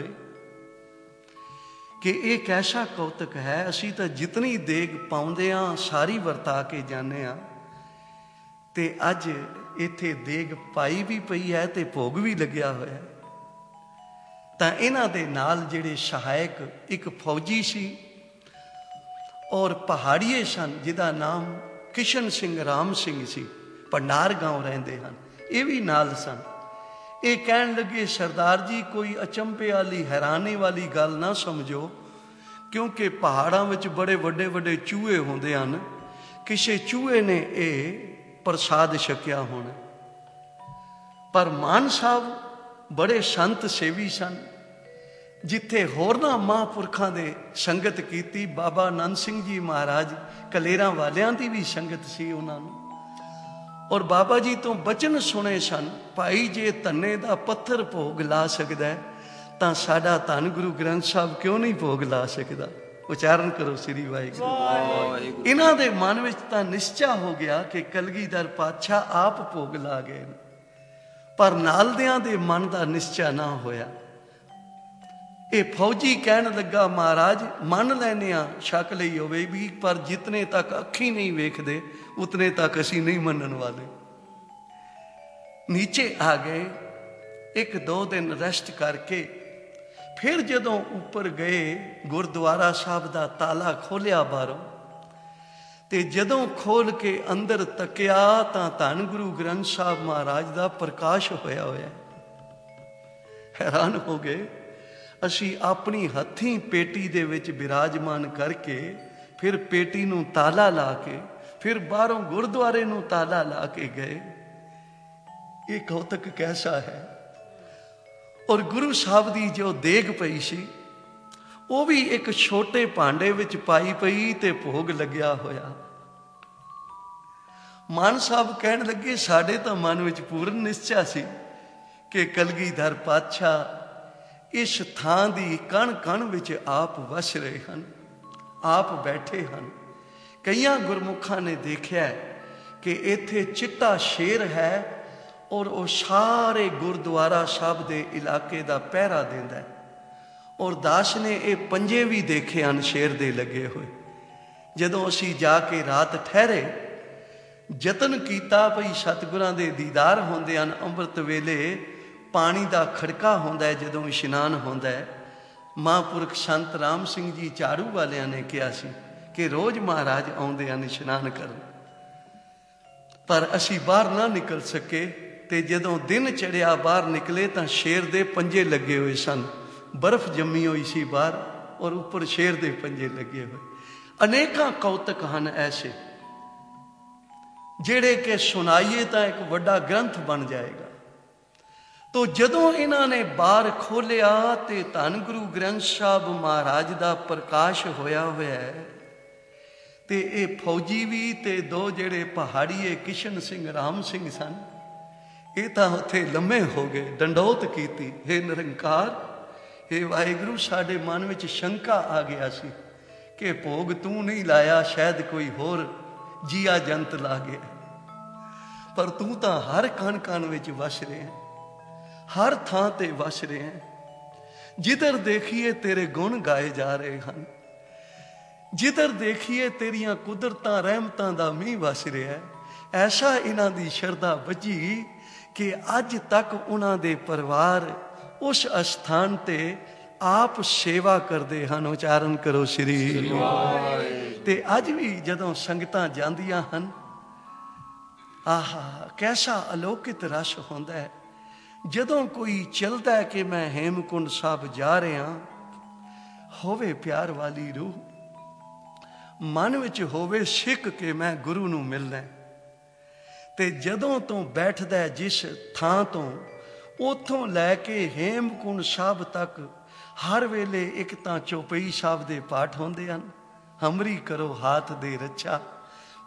कि ये कैसा कौतक है। असीं तां जितनी देग पाउंदे हां सारी वरता के जाने हां, ते अज इत्थे देग पाई भी पई है ते भोग भी लग्या होया। तां इन्हां दे नाल जिहड़े सहायक, एक फौजी सी और पहाड़ीए सन जिहदा नाम किशन सिंह राम सिंह सी, भंडार गांव रहिंदे हन, ये भी नाल सन। ये कहन लगे सरदार जी कोई अचंभे वाली हैरानी वाली गल ना समझो, क्योंकि पहाड़ां विच बड़े वड्डे वड्डे चूहे होंदे हन, किसे चूहे ने ये प्रसाद छकिया होना। पर मान साहब बड़े संत सेवी सन, जिथे होरना महापुरखों दे संगत कीती। बाबा आनंद सिंह जी महाराज कलेरां वालियां दी भी संगत सी उन्हां नूं, और बाबा जी तो बचन सुने सन, भाई जे धन्ने दा पत्थर भोग ला सकदा है तां साडा धन गुरु ग्रंथ साहब क्यों नहीं भोग ला सकदा। उचारण करो श्री वाहिगुरू। इन्हां दे मन विच तां निश्चा हो गया कि कलगीधर पातशाह आप भोग ला गए, पर नालदियां दे मन दा निश्चा ना होया। ये फौजी कहन लगा महाराज मन लैने शक लई होवे भी, पर जितने तक अखी नहीं वेखदे उतने तक असी नहीं मनन वाले। नीचे आ गए, एक दो दिन रेस्ट करके फिर जदों ऊपर गए, गुरुद्वारा साहब दा ताला खोलिया बाहरों, ते जदों खोल के अंदर तकिया तां धन गुरु ग्रंथ साहब महाराज दा प्रकाश होया होया। हैरान हो गए। असी अपनी हथी पेटी दे विच विराजमान करके फिर पेटी नूं ताला ला के फिर बाहरों गुरुद्वारे नूं ताला ला के गए। ये कौतक कैसा है। और गुरु साहब दी जो देग पई सी वो भी एक छोटे भांडे विच पाई पई ते भोग लग्या होया। मान साहब कहन लगे साडे तां मन विच पूर्ण निश्चा सी कि कलगीधर पातशाह इस थां दी कण कण विच आप वस रहे हैं, आप बैठे हैं। कईयां गुरमुखां ने देखा कि इत्थे चिट्टा शेर है और वो सारे गुरुद्वारा साहब दे इलाके दा पहरा देंदा है, और दास ने ये पंजे भी देखे हैं शेर दे लगे हुए। जदों असी जाके रात ठहरे, जतन कीता भई सतगुरां दे दीदार होंदे हन। अंमृत वेले पानी का खड़का होंदा है जदों इशनान होंदा है। महापुरख संत राम सिंह जी झाड़ू वालियां ने कहा सी कि रोज महाराज आउंदे हन इशनान करन, पर असी बाहर ना निकल सके। ते जदों दिन चढ़िया बाहर निकले तां शेर दे पंजे लगे हुए सन, बर्फ जमी हुई सी बाहर और ऊपर शेर दे पंजे लगे हुए। अनेकां कौतक हन ऐसे जेड़े के सुनाइए तां एक वड्डा ग्रंथ बन जाएगा। तो जदों इन्हां ने बार खोलिया ते धन गुरु ग्रंथ साहब महाराज दा प्रकाश होया होया है। ते ये फौजी भी ते दो जेड़े पहाड़ीए किशन सिंह राम सिंह सन, ये तां उत्थे लम्मे हो गए, डंडौत कीती, हे निरंकार, हे वाहिगुरू, साडे मन विच शंका आ गया सी कि भोग तू नहीं लाया, शायद कोई होर जिया जंत ला गया, पर तू तां हर कण कण विच वस रहे हैं, हर थां ते वस रहे हैं। जिधर देखिए तेरे गुण गाए जा रहे हैं, जिधर देखिए तेरियां कुदरतां रहमतां दा मींह वस रहा है। ऐसा इन्हां दी शरधा बजी कि अज तक उन्हां दे परिवार उस अस्थान ते आप सेवा करते हैं। उच्चारण करो श्री। ते अज भी जदों संगतां जांदियां हन, आहा कैसा अलौकिक रस होंदा है। जदों कोई चलता है कि मैं हेमकुंड साहब जा रहा, होवे प्यार वाली रूह, मन विच होवे सिक कि मैं गुरु नूं मिलना, ते जदों तो बैठदा है जिस थां तो, उथों लैके हेमकुंड साहब तक हर वेले एक तां चौपई साहब दे पाठ होंदे हन, हमरी करो हाथ दे रच्छा,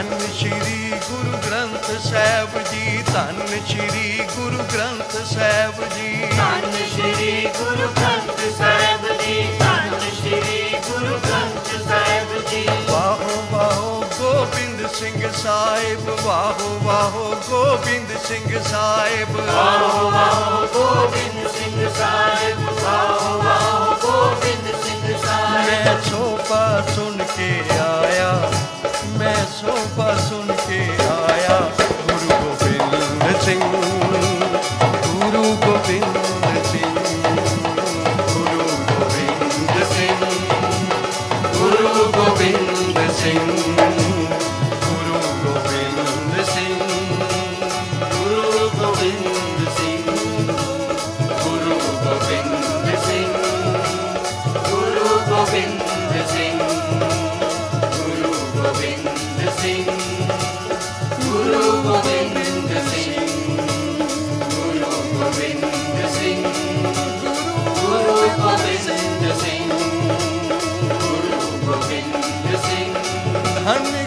ਧੰਨ ਸ਼੍ਰੀ ਗੁਰੂ ਗ੍ਰੰਥ ਸਾਹਿਬ ਜੀ, ਧੰਨ ਸ਼੍ਰੀ ਗੁਰੂ ਗ੍ਰੰਥ ਸਾਹਿਬ ਜੀ, ਧੰਨ ਸ਼੍ਰੀ ਗੁਰੂ ਗ੍ਰੰਥ ਸਾਹਿਬ ਜੀ, ਧੰਨ ਸ਼੍ਰੀ ਗੁਰੂ ਗ੍ਰੰਥ ਸਾਹਿਬ ਜੀ। ਵਾਹੋ ਵਾਹੋ ਗੋਬਿੰਦ ਸਿੰਘ ਸਾਹਿਬ, ਵਾਹੋ ਵਾਹੋ ਗੋਬਿੰਦ ਸਿੰਘ ਸਾਹਿਬ, ਵਾਹੋ ਵਾਹੋ ਗੋਬਿੰਦ ਸਿੰਘ ਸਾਹਿਬ, ਵਾਹੋ ਵਾਹੋ ਗੋਬਿੰਦ ਸਿੰਘ ਸਾਹਿਬ। ਮੈਂ ਸੋਭਾ ਸੁਣ ਕੇ ਆਇਆ, ਮੈਂ ਸੋਭਾ ਸੁਣ ਕੇ ਆਇਆ, ਗੁਰੂ ਗੋਬਿੰਦ ਸਿੰਘ, ਗੁਰੂ ਗੋਬਿੰਦ ਸਿੰਘ, ਗੁਰੂ ਗੋਬਿੰਦ ਸਿੰਘ, ਗੁਰੂ ਗੋਬਿੰਦ ਸਿੰਘ, ਗੁਰੂ ਗੋਬਿੰਦ ਸਿੰਘ, ਗੁਰੂ ਗੋਬਿੰਦ ਸਿੰਘ, ਗੁਰੂ ਗੋਬਿੰਦ ਸਿੰਘ, ਗੁਰੂ ਗੋਬਿੰਦ ਸਿੰਘ, ਗੁਰੂ ਗੋਬਿੰਦ ਸਿੰਘ, ਗੁਰੂ ਗੋਬਿੰਦ ਸਿੰਘ, ਗੁਰੂ ਗੋਬਿੰਦ ਸਿੰਘ, ਗੁਰੂ ਗੋਬਿੰਦ ਸਿੰਘ, ਗੁਰੂ ਗੋਬਿੰਦ ਸਿੰਘ। ਧੰਨ